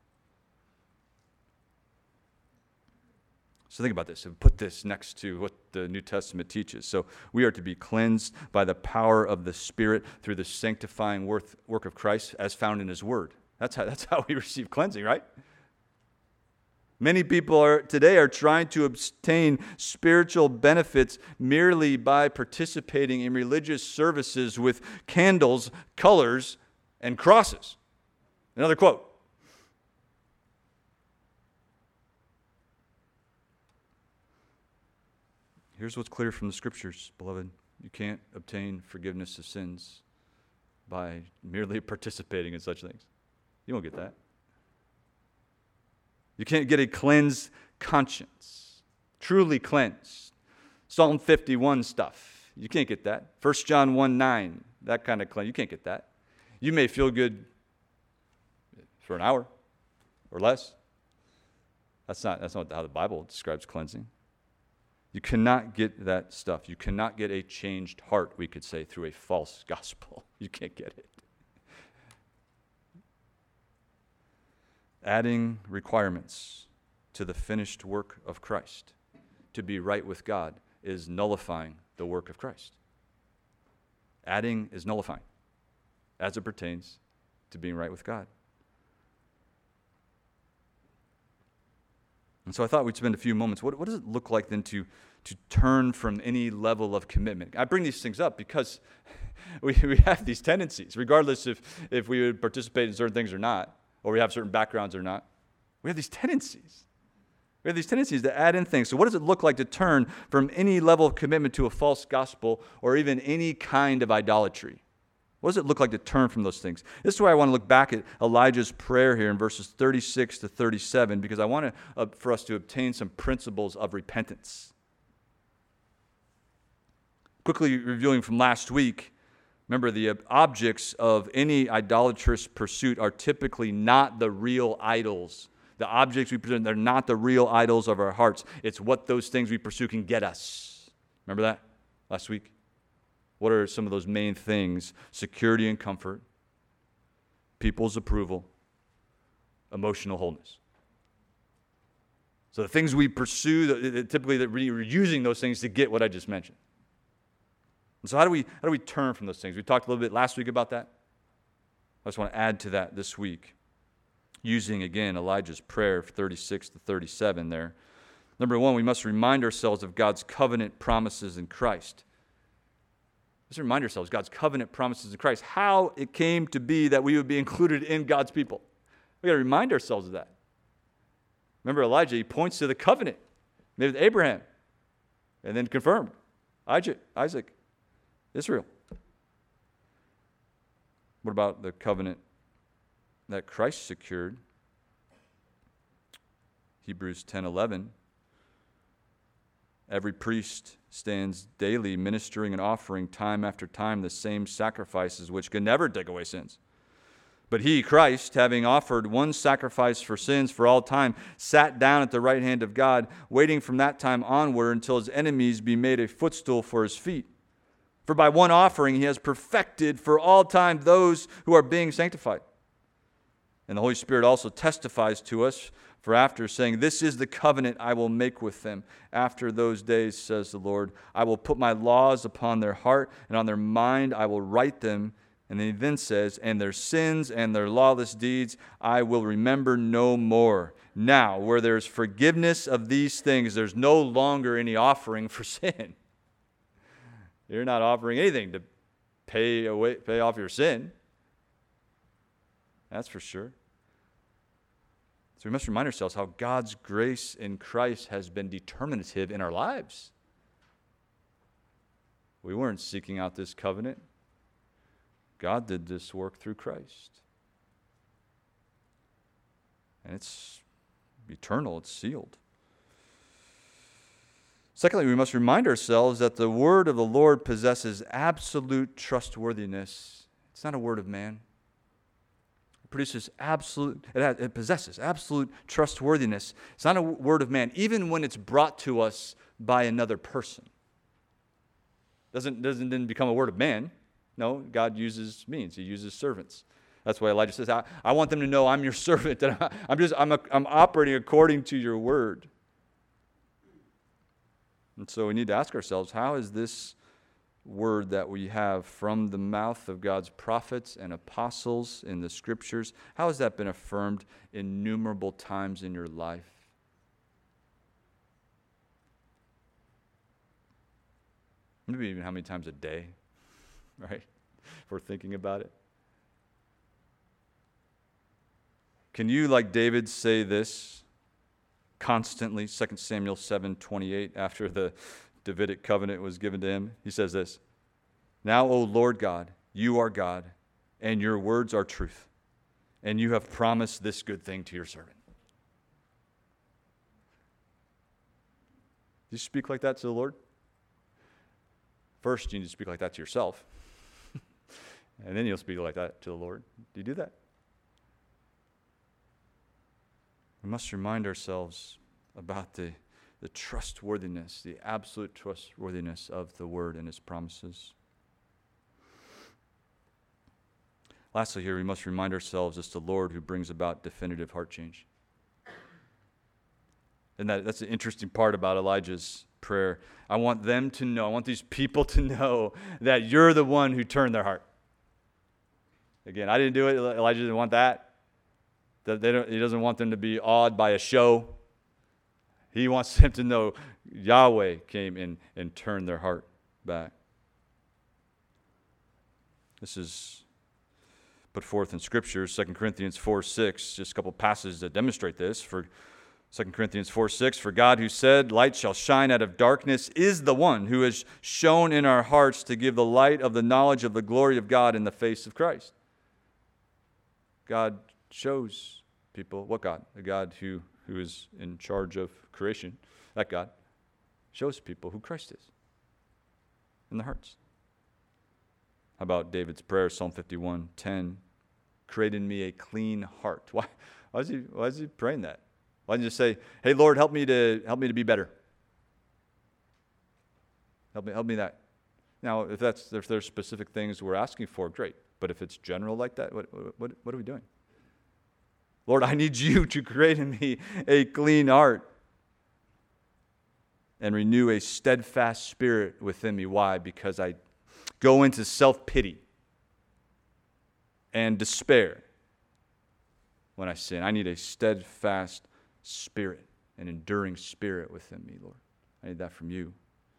So think about this and put this next to what the New Testament teaches. So we are to be cleansed by the power of the Spirit through the sanctifying work of Christ as found in His Word. That's how we receive cleansing, right? Many people today are trying to obtain spiritual benefits merely by participating in religious services with candles, colors, and crosses. Another quote. Here's what's clear from the Scriptures, beloved. You can't obtain forgiveness of sins by merely participating in such things. You won't get that. You can't get a cleansed conscience, truly cleansed. Psalm 51 stuff. You can't get that. 1 John 1:9, that kind of cleanse. You can't get that. You may feel good for an hour or less. That's not how the Bible describes cleansing. You cannot get that stuff. You cannot get a changed heart, we could say, through a false gospel. You can't get it. Adding requirements to the finished work of Christ to be right with God is nullifying the work of Christ. Adding is nullifying as it pertains to being right with God. And so I thought we'd spend a few moments. What does it look like then to turn from any level of commitment? I bring these things up because we have these tendencies, regardless if we would participate in certain things or not, or we have certain backgrounds or not. We have these tendencies. We have these tendencies to add in things. So what does it look like to turn from any level of commitment to a false gospel or even any kind of idolatry? What does it look like to turn from those things? This is why I want to look back at Elijah's prayer here in verses 36 to 37, because I want for us to obtain some principles of repentance. Quickly reviewing from last week, remember the objects of any idolatrous pursuit are typically not the real idols. The objects we present, they're not the real idols of our hearts. It's what those things we pursue can get us. Remember that last week? What are some of those main things? Security and comfort, people's approval, emotional wholeness. So the things we pursue, typically that we're using those things to get what I just mentioned. And so how do we turn from those things? We talked a little bit last week about that. I just want to add to that this week, using again Elijah's prayer, 36 to 37 there. Number one, we must remind ourselves of God's covenant promises in Christ. Let's remind ourselves God's covenant promises in Christ, how it came to be that we would be included in God's people. We've got to remind ourselves of that. Remember Elijah, he points to the covenant made with Abraham and then confirmed Isaac, Israel. What about the covenant that Christ secured? Hebrews 10:11. Every priest stands daily ministering and offering time after time the same sacrifices which can never take away sins. But he, Christ, having offered one sacrifice for sins for all time, sat down at the right hand of God, waiting from that time onward until his enemies be made a footstool for his feet. For by one offering he has perfected for all time those who are being sanctified. And the Holy Spirit also testifies to us, for after saying, this is the covenant I will make with them. After those days, says the Lord, I will put my laws upon their heart, and on their mind I will write them, And then he then says, and their sins and their lawless deeds I will remember no more. Now, where there's forgiveness of these things, there's no longer any offering for sin. You're not offering anything to pay off your sin. That's for sure. So we must remind ourselves how God's grace in Christ has been determinative in our lives. We weren't seeking out this covenant. God did this work through Christ. And it's eternal, it's sealed. Secondly, we must remind ourselves that the word of the Lord possesses absolute trustworthiness. It's not a word of man. It possesses absolute trustworthiness. It's not a word of man, even when it's brought to us by another person. Doesn't then become a word of man. No, God uses means. He uses servants. That's why Elijah says, I want them to know I'm your servant, that I'm operating according to your word. And so we need to ask ourselves, how is this word that we have from the mouth of God's prophets and apostles in the scriptures, how has that been affirmed innumerable times in your life? Maybe even how many times a day, right? If we're thinking about it. Can you, like David, say this constantly? 2 Samuel 7:28, after the Davidic covenant was given to him, he says this, "Now, O Lord God, you are God, and your words are truth, and you have promised this good thing to your servant." Do you speak like that to the Lord? First, you need to speak like that to yourself, and then you'll speak like that to the Lord. Do you do that? We must remind ourselves about the trustworthiness, the absolute trustworthiness of the Word and His promises. Lastly, here we must remind ourselves it's the Lord who brings about definitive heart change. And that's the interesting part about Elijah's prayer. I want them to know, I want these people to know that you're the one who turned their heart. Again, I didn't do it. Elijah didn't want that. He doesn't want them to be awed by a show. He wants them to know Yahweh came in and turned their heart back. This is put forth in Scripture, 2 Corinthians 4:6, just a couple passages that demonstrate this. For 2 Corinthians 4:6, "For God who said, 'Light shall shine out of darkness,' is the one who has shone in our hearts to give the light of the knowledge of the glory of God in the face of Christ." God shows people, what God? The God who is in charge of creation, that God shows people who Christ is in their hearts. How about David's prayer, Psalm 51:10, "Create in me a clean heart." Why is he praying that? Why didn't you say, "Hey Lord, help me to be better. Help me that." Now, if there's specific things we're asking for, great. But if it's general like that, what are we doing? Lord, I need you to create in me a clean heart and renew a steadfast spirit within me. Why? Because I go into self-pity and despair when I sin. I need a steadfast spirit, an enduring spirit within me, Lord. I need that from you.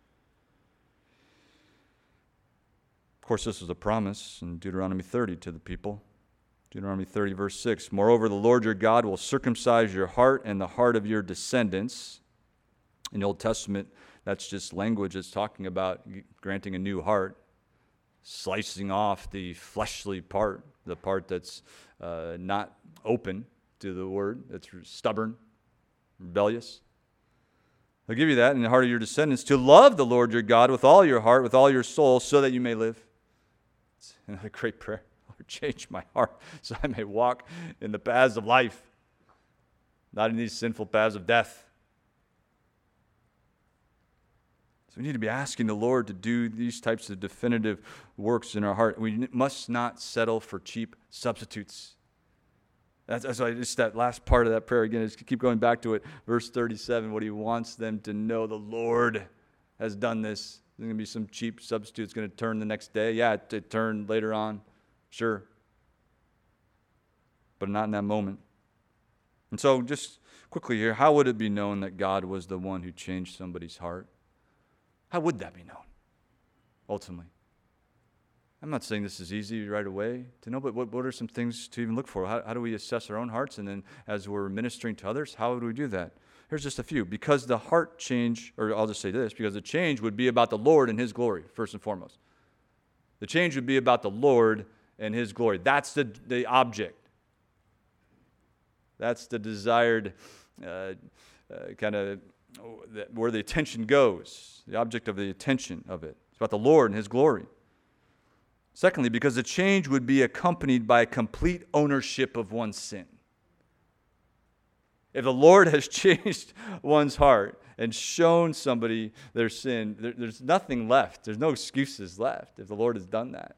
Of course, this was a promise in Deuteronomy 30 to the people. Deuteronomy 30, verse 6, "Moreover, the Lord your God will circumcise your heart and the heart of your descendants." In the Old Testament, that's just language that's talking about granting a new heart, slicing off the fleshly part, the part that's not open to the word, that's stubborn, rebellious. I'll give you that in the heart of your descendants, to love the Lord your God with all your heart, with all your soul, so that you may live. It's another great prayer. Lord, change my heart so I may walk in the paths of life, not in these sinful paths of death. So we need to be asking the Lord to do these types of definitive works in our heart. We must not settle for cheap substitutes. That's why just that last part of that prayer, again, just keep going back to it. Verse 37, what he wants them to know, the Lord has done this. There's going to be some cheap substitute. It's going to turn the next day. Yeah, it turned later on. Sure. But not in that moment. And so just quickly here, how would it be known that God was the one who changed somebody's heart? How would that be known, ultimately? I'm not saying this is easy right away to know, but what are some things to even look for? How do we assess our own hearts? And then as we're ministering to others, how do we do that? Here's just a few. Because the heart change, or I'll just say this, because the change would be about the Lord and His glory, first and foremost. The change would be about the Lord and His glory. That's the object. That's the desired kind of where the attention goes, the object of the attention of it. It's about the Lord and His glory. Secondly, because the change would be accompanied by complete ownership of one's sin. If the Lord has changed one's heart and shown somebody their sin, there's nothing left. There's no excuses left if the Lord has done that.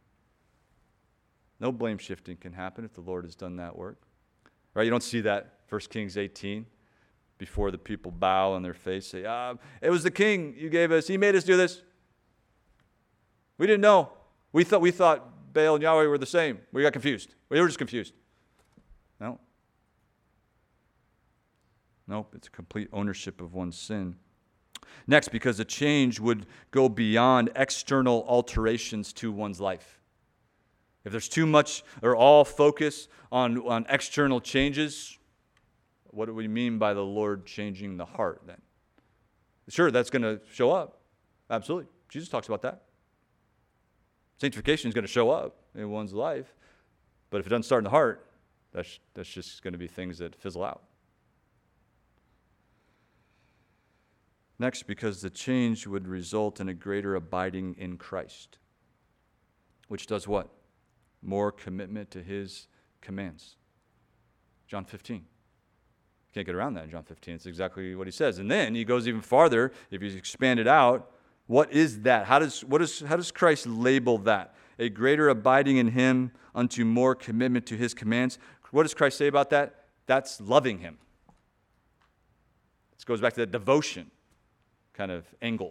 No blame shifting can happen if the Lord has done that work. Right? You don't see that 1 Kings 18 before the people bow on their face, say, it was the king you gave us. He made us do this. We didn't know. We thought Baal and Yahweh were the same. We got confused. We were just confused. No. Nope, it's a complete ownership of one's sin. Next, because the change would go beyond external alterations to one's life. If there's too much or all focus on external changes, what do we mean by the Lord changing the heart then? Sure, that's going to show up. Absolutely. Jesus talks about that. Sanctification is going to show up in one's life. But if it doesn't start in the heart, that's just going to be things that fizzle out. Next, because the change would result in a greater abiding in Christ, which does what? More commitment to His commands. John 15. Can't get around that in John 15. It's exactly what he says. And then he goes even farther. If you expand it out, what is that? How does Christ label that? A greater abiding in Him unto more commitment to His commands. What does Christ say about that? That's loving Him. This goes back to that devotion kind of angle.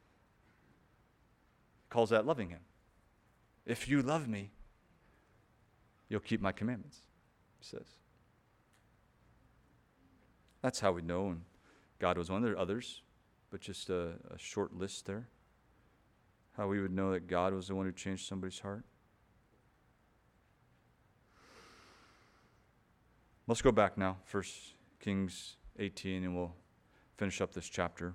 He calls that loving Him. If you love me, you'll keep my commandments, he says. That's how we know, and God was one. There are others, but just a short list there. How we would know that God was the one who changed somebody's heart. Let's go back now, 1 Kings 18, and we'll finish up this chapter.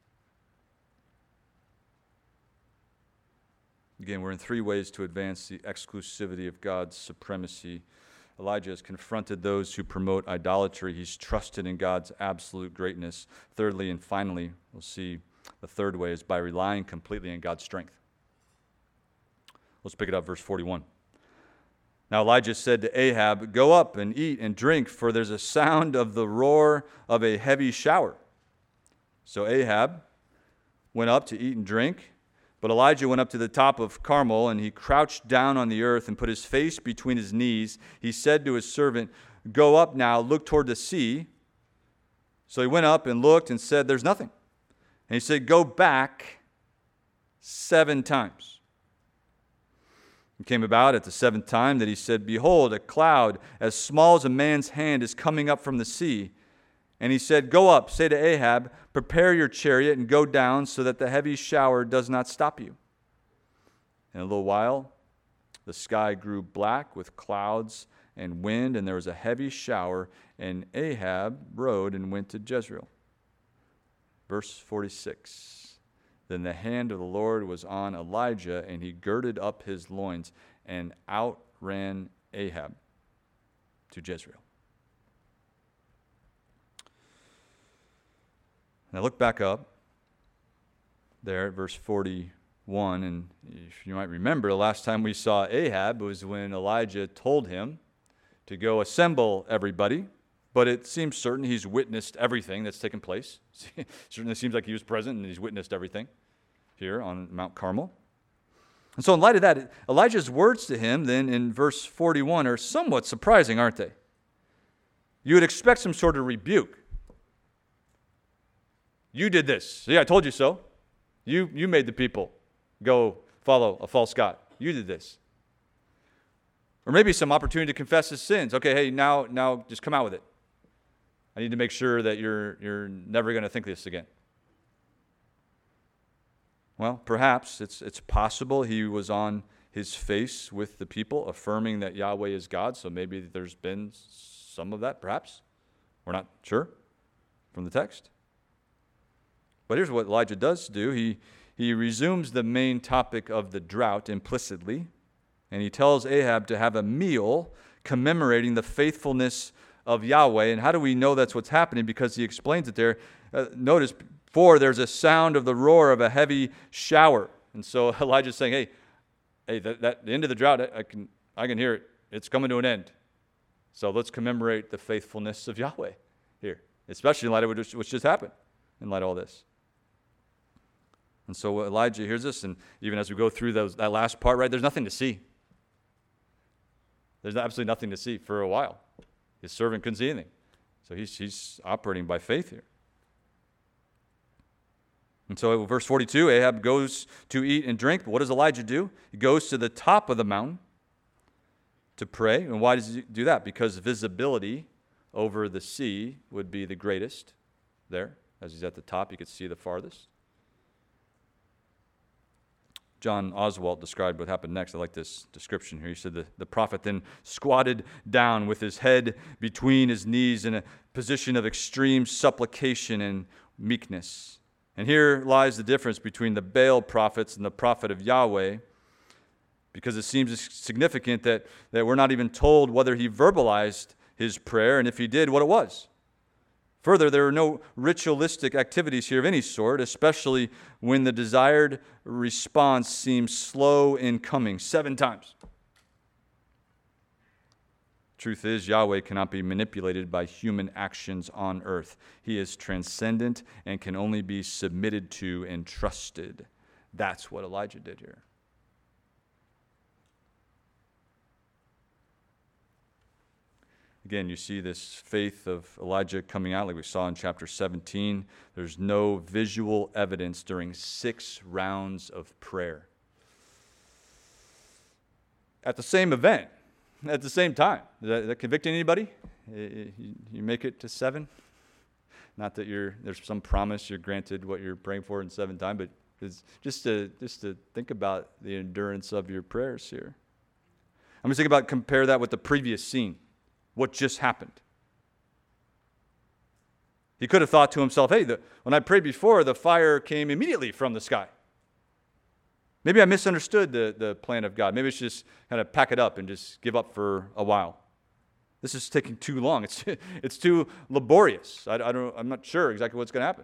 Again, we're in three ways to advance the exclusivity of God's supremacy. Elijah has confronted those who promote idolatry. He's trusted in God's absolute greatness. Thirdly and finally, we'll see the third way is by relying completely on God's strength. Let's pick it up, verse 41. Now Elijah said to Ahab, "Go up and eat and drink, for there's a sound of the roar of a heavy shower." So Ahab went up to eat and drink. But Elijah went up to the top of Carmel, and he crouched down on the earth and put his face between his knees. He said to his servant, "Go up now, look toward the sea." So he went up and looked and said, "There's nothing." And he said, "Go back 7 times. It came about at the 7th time that he said, "Behold, a cloud as small as a man's hand is coming up from the sea." And he said, "Go up, say to Ahab, prepare your chariot and go down so that the heavy shower does not stop you." In a little while, the sky grew black with clouds and wind, and there was a heavy shower, and Ahab rode and went to Jezreel. Verse 46, then the hand of the Lord was on Elijah, and he girded up his loins and outran Ahab to Jezreel. Now look back up there at verse 41, and if you might remember, the last time we saw Ahab was when Elijah told him to go assemble everybody, but it seems certain he's witnessed everything that's taken place. Certainly seems like he was present and he's witnessed everything here on Mount Carmel. And so in light of that, Elijah's words to him then in verse 41 are somewhat surprising, aren't they? You would expect some sort of rebuke. You did this. See, I told you so. You made the people go follow a false god. You did this. Or maybe some opportunity to confess his sins. Okay, hey, now just come out with it. I need to make sure that you're never going to think this again. Well, perhaps it's possible he was on his face with the people, affirming that Yahweh is God, so maybe there's been some of that, perhaps. We're not sure from the text. But here's what Elijah does do. He resumes the main topic of the drought implicitly, and he tells Ahab to have a meal commemorating the faithfulness of Yahweh. And how do we know that's what's happening? Because he explains it there. Notice, for there's a sound of the roar of a heavy shower. And so Elijah's saying, hey, the end of the drought, I can hear it. It's coming to an end. So let's commemorate the faithfulness of Yahweh here, especially in light of what just happened, in light of all this. And so Elijah hears this, and even as we go through that last part, right, there's nothing to see. There's absolutely nothing to see for a while. His servant couldn't see anything. So he's operating by faith here. And so verse 42, Ahab goes to eat and drink. But what does Elijah do? He goes to the top of the mountain to pray. And why does he do that? Because visibility over the sea would be the greatest there. As he's at the top, he could see the farthest. John Oswalt described what happened next. I like this description here. He said the prophet then squatted down with his head between his knees in a position of extreme supplication and meekness. And here lies the difference between the Baal prophets and the prophet of Yahweh, because it seems significant that we're not even told whether he verbalized his prayer, and if he did, what it was. Further, there are no ritualistic activities here of any sort, especially when the desired response seems slow in coming 7 times. Truth is, Yahweh cannot be manipulated by human actions on earth. He is transcendent and can only be submitted to and trusted. That's what Elijah did here. Again, you see this faith of Elijah coming out like we saw in chapter 17. There's no visual evidence during 6 rounds of prayer. At the same event, at the same time. Does that convict anybody? You make it to 7? Not that there's some promise you're granted what you're praying for in 7 times, but it's just to think about the endurance of your prayers here. I'm just thinking about compare that with the previous scene. What just happened? He could have thought to himself, hey, when I prayed before, the fire came immediately from the sky. Maybe I misunderstood the plan of God. Maybe it's just kind of pack it up and just give up for a while. This is taking too long. It's too laborious. I'm not sure exactly what's going to happen.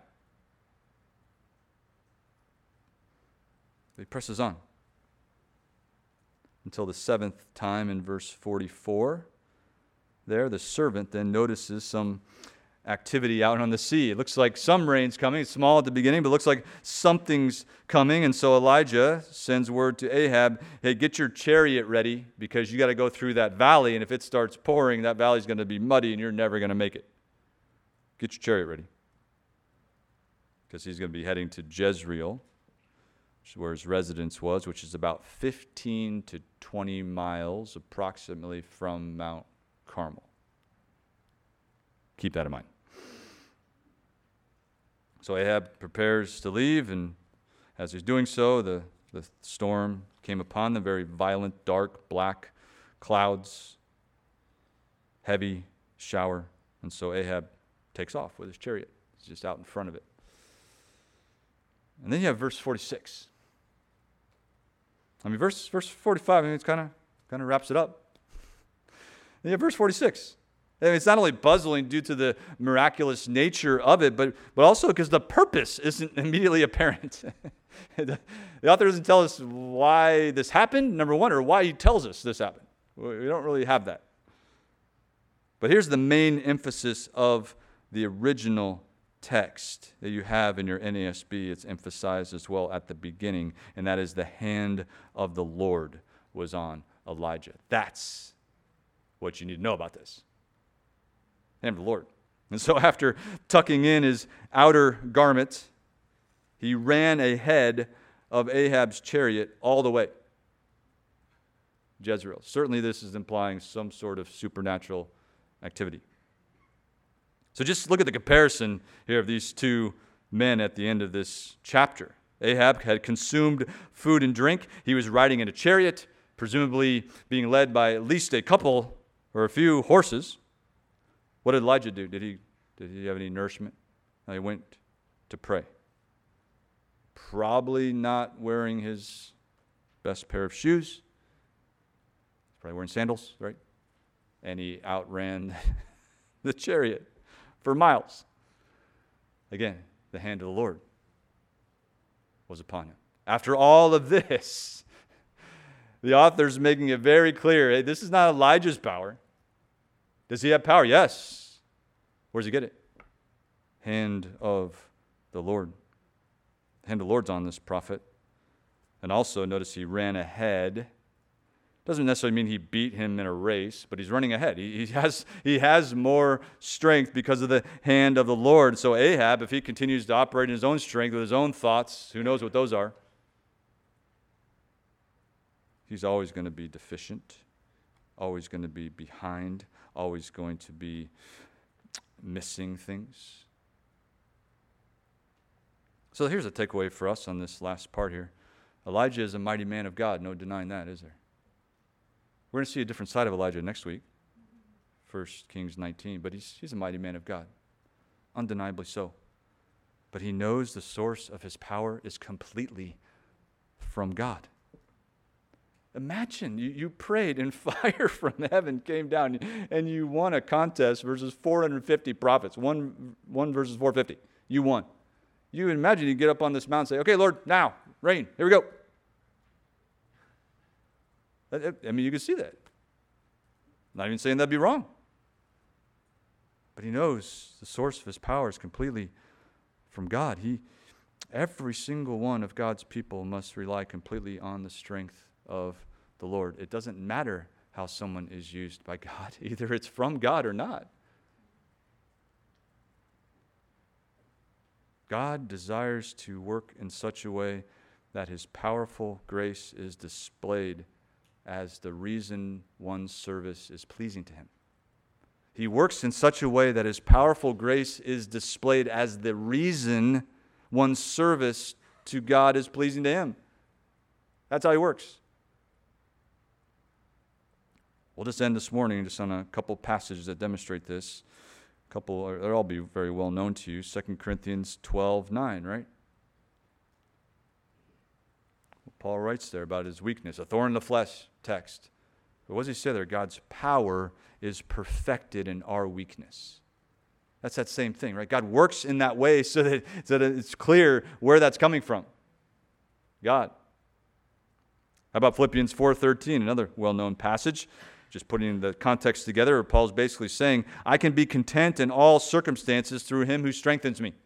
But he presses on until the 7th time in verse 44. There, the servant then notices some activity out on the sea. It looks like some rain's coming. It's small at the beginning, but it looks like something's coming. And so Elijah sends word to Ahab, hey, get your chariot ready because you got to go through that valley. And if it starts pouring, that valley's going to be muddy and you're never going to make it. Get your chariot ready. Because he's going to be heading to Jezreel, which is where his residence was, which is about 15 to 20 miles approximately from Mount Carmel. Keep that in mind. So Ahab prepares to leave, and as he's doing so, the storm came upon them, very violent, dark, black clouds, heavy shower, and so Ahab takes off with his chariot. He's just out in front of it. And then you have verse 46. I mean, verse 45, it's kind of wraps it up. Then you have verse 46. I mean, it's not only puzzling due to the miraculous nature of it, but also because the purpose isn't immediately apparent. The author doesn't tell us why this happened, number one, or why he tells us this happened. We don't really have that. But here's the main emphasis of the original text that you have in your NASB. It's emphasized as well at the beginning, and that is the hand of the Lord was on Elijah. That's what you need to know about this. Hand of the Lord. And so after tucking in his outer garment, he ran ahead of Ahab's chariot all the way. Jezreel. Certainly this is implying some sort of supernatural activity. So just look at the comparison here of these two men at the end of this chapter. Ahab had consumed food and drink. He was riding in a chariot, presumably being led by at least a couple or a few horses. What did Elijah do? Did he have any nourishment? No, he went to pray. Probably not wearing his best pair of shoes. He's probably wearing sandals, right? And he outran the chariot for miles. Again, the hand of the Lord was upon him. After all of this, the author's making it very clear, hey, this is not Elijah's power. Does he have power? Yes. Where does he get it? Hand of the Lord. The hand of the Lord's on this prophet. And also, notice he ran ahead. Doesn't necessarily mean he beat him in a race, but he's running ahead. He has more strength because of the hand of the Lord. So Ahab, if he continues to operate in his own strength with his own thoughts, who knows what those are, he's always going to be deficient, always going to be behind, always going to be missing things. So here's a takeaway for us on this last part here. Elijah is a mighty man of God. No denying that, is there? We're going to see a different side of Elijah next week, 1 Kings 19. But he's a mighty man of God, undeniably so. But he knows the source of his power is completely from God. Imagine you prayed and fire from heaven came down and you won a contest versus 450 prophets. One versus 450. You won. You imagine you get up on this mountain and say, okay, Lord, now, rain. Here we go. I mean, you can see that. Not even saying that'd be wrong. But he knows the source of his power is completely from God. Every single one of God's people must rely completely on the strength of the Lord. It doesn't matter how someone is used by God. Either it's from God or not. God desires to work in such a way that his powerful grace is displayed as the reason one's service is pleasing to him. He works in such a way that his powerful grace is displayed as the reason one's service to God is pleasing to him. That's how he works. We'll just end this morning just on a couple passages that demonstrate this. They'll all be very well known to you. 2 Corinthians 12:9, right? Paul writes there about his weakness, a thorn in the flesh text. But what does he say there? God's power is perfected in our weakness. That's that same thing, right? God works in that way so that it's clear where that's coming from. God. How about Philippians 4:13, another well-known passage? Just putting the context together, where Paul's basically saying, I can be content in all circumstances through him who strengthens me.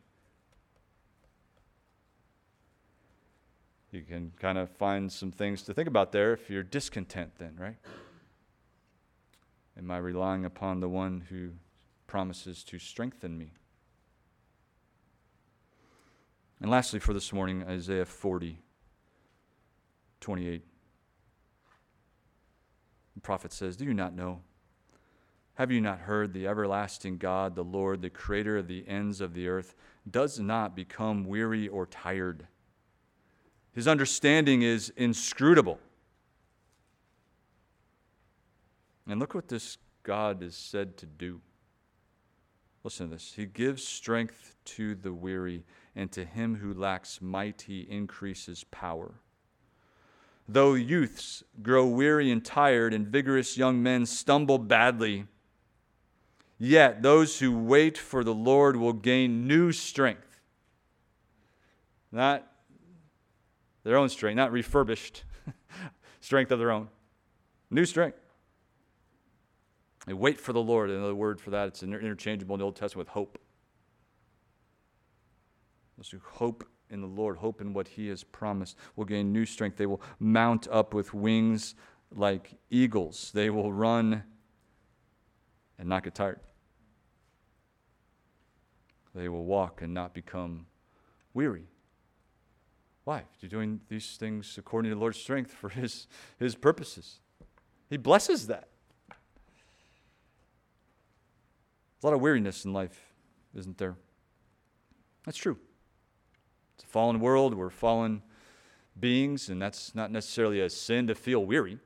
You can kind of find some things to think about there if you're discontent then, right? Am I relying upon the one who promises to strengthen me? And lastly for this morning, Isaiah 40:28. The prophet says, do you not know? Have you not heard the everlasting God, the Lord, the creator of the ends of the earth, does not become weary or tired? His understanding is inscrutable. And look what this God is said to do. Listen to this. He gives strength to the weary, and to him who lacks might he increases power. Though youths grow weary and tired, and vigorous young men stumble badly, yet those who wait for the Lord will gain new strength. Not their own strength, not refurbished strength of their own. New strength. They wait for the Lord. Another word for that, it's interchangeable in the Old Testament with hope. Those who hope in the Lord, hope in what he has promised, will gain new strength. They will mount up with wings like eagles. They will run and not get tired. They will walk and not become weary. Why? You're doing these things according to the Lord's strength for his purposes. He blesses that. There's a lot of weariness in life, isn't there? That's true. It's a fallen world. We're fallen beings, and that's not necessarily a sin to feel weary.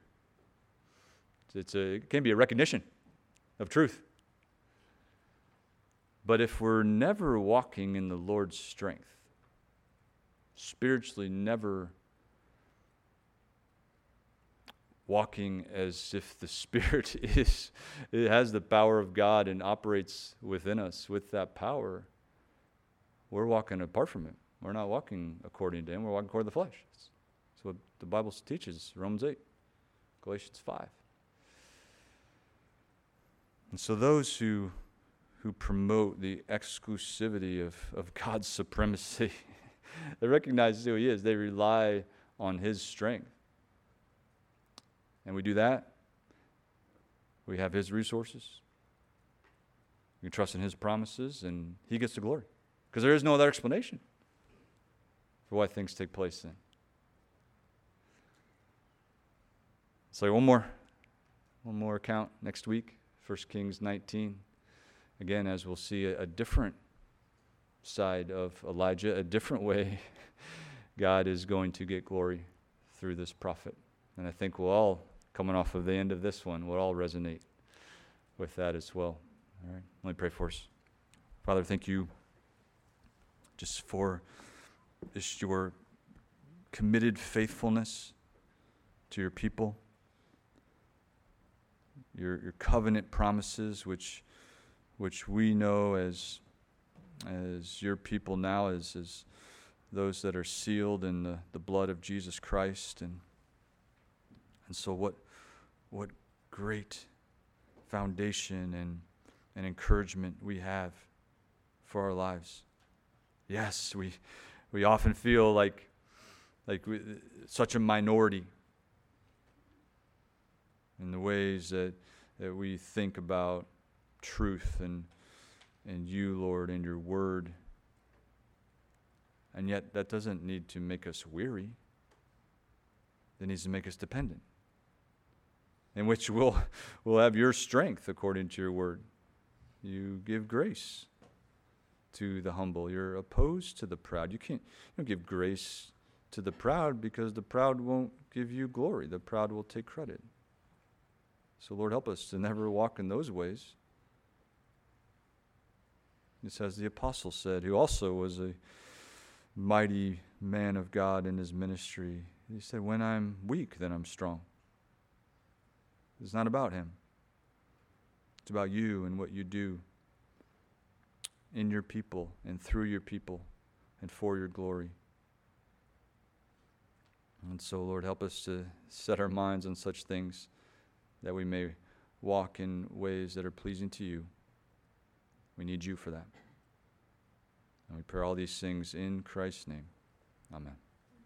It can be a recognition of truth. But if we're never walking in the Lord's strength, spiritually never walking as if the Spirit it has the power of God and operates within us with that power, we're walking apart from Him. We're not walking according to Him. We're walking according to the flesh. That's what the Bible teaches, Romans 8, Galatians 5. And so those who promote the exclusivity of God's supremacy, they recognize who He is. They rely on His strength. And we do that. We have His resources. We trust in His promises, and He gets the glory. Because there is no other explanation for why things take place then. So one more account next week, 1 Kings 19. Again, as we'll see a different side of Elijah, a different way God is going to get glory through this prophet. And I think we'll all, coming off of the end of this one, we'll all resonate with that as well. All right, let me pray for us. Father, thank you just for your committed faithfulness to your people, your covenant promises, which we know as your people now, as those that are sealed in the blood of Jesus Christ. And so what great foundation and encouragement we have for our lives. Yes, we often feel like such a minority in the ways that we think about truth and you, Lord, and your word. And yet that doesn't need to make us weary. It needs to make us dependent, in which we'll have your strength according to your word. You give grace to the humble. You're opposed to the proud. You don't give grace to the proud, because the proud won't give you glory. The proud will take credit. So Lord, help us to never walk in those ways. Just as the apostle said, who also was a mighty man of God in his ministry. He said, when I'm weak, then I'm strong. It's not about him. It's about you and what you do in your people and through your people and for your glory. And so, Lord, help us to set our minds on such things that we may walk in ways that are pleasing to you. We need you for that. And we pray all these things in Christ's name. Amen.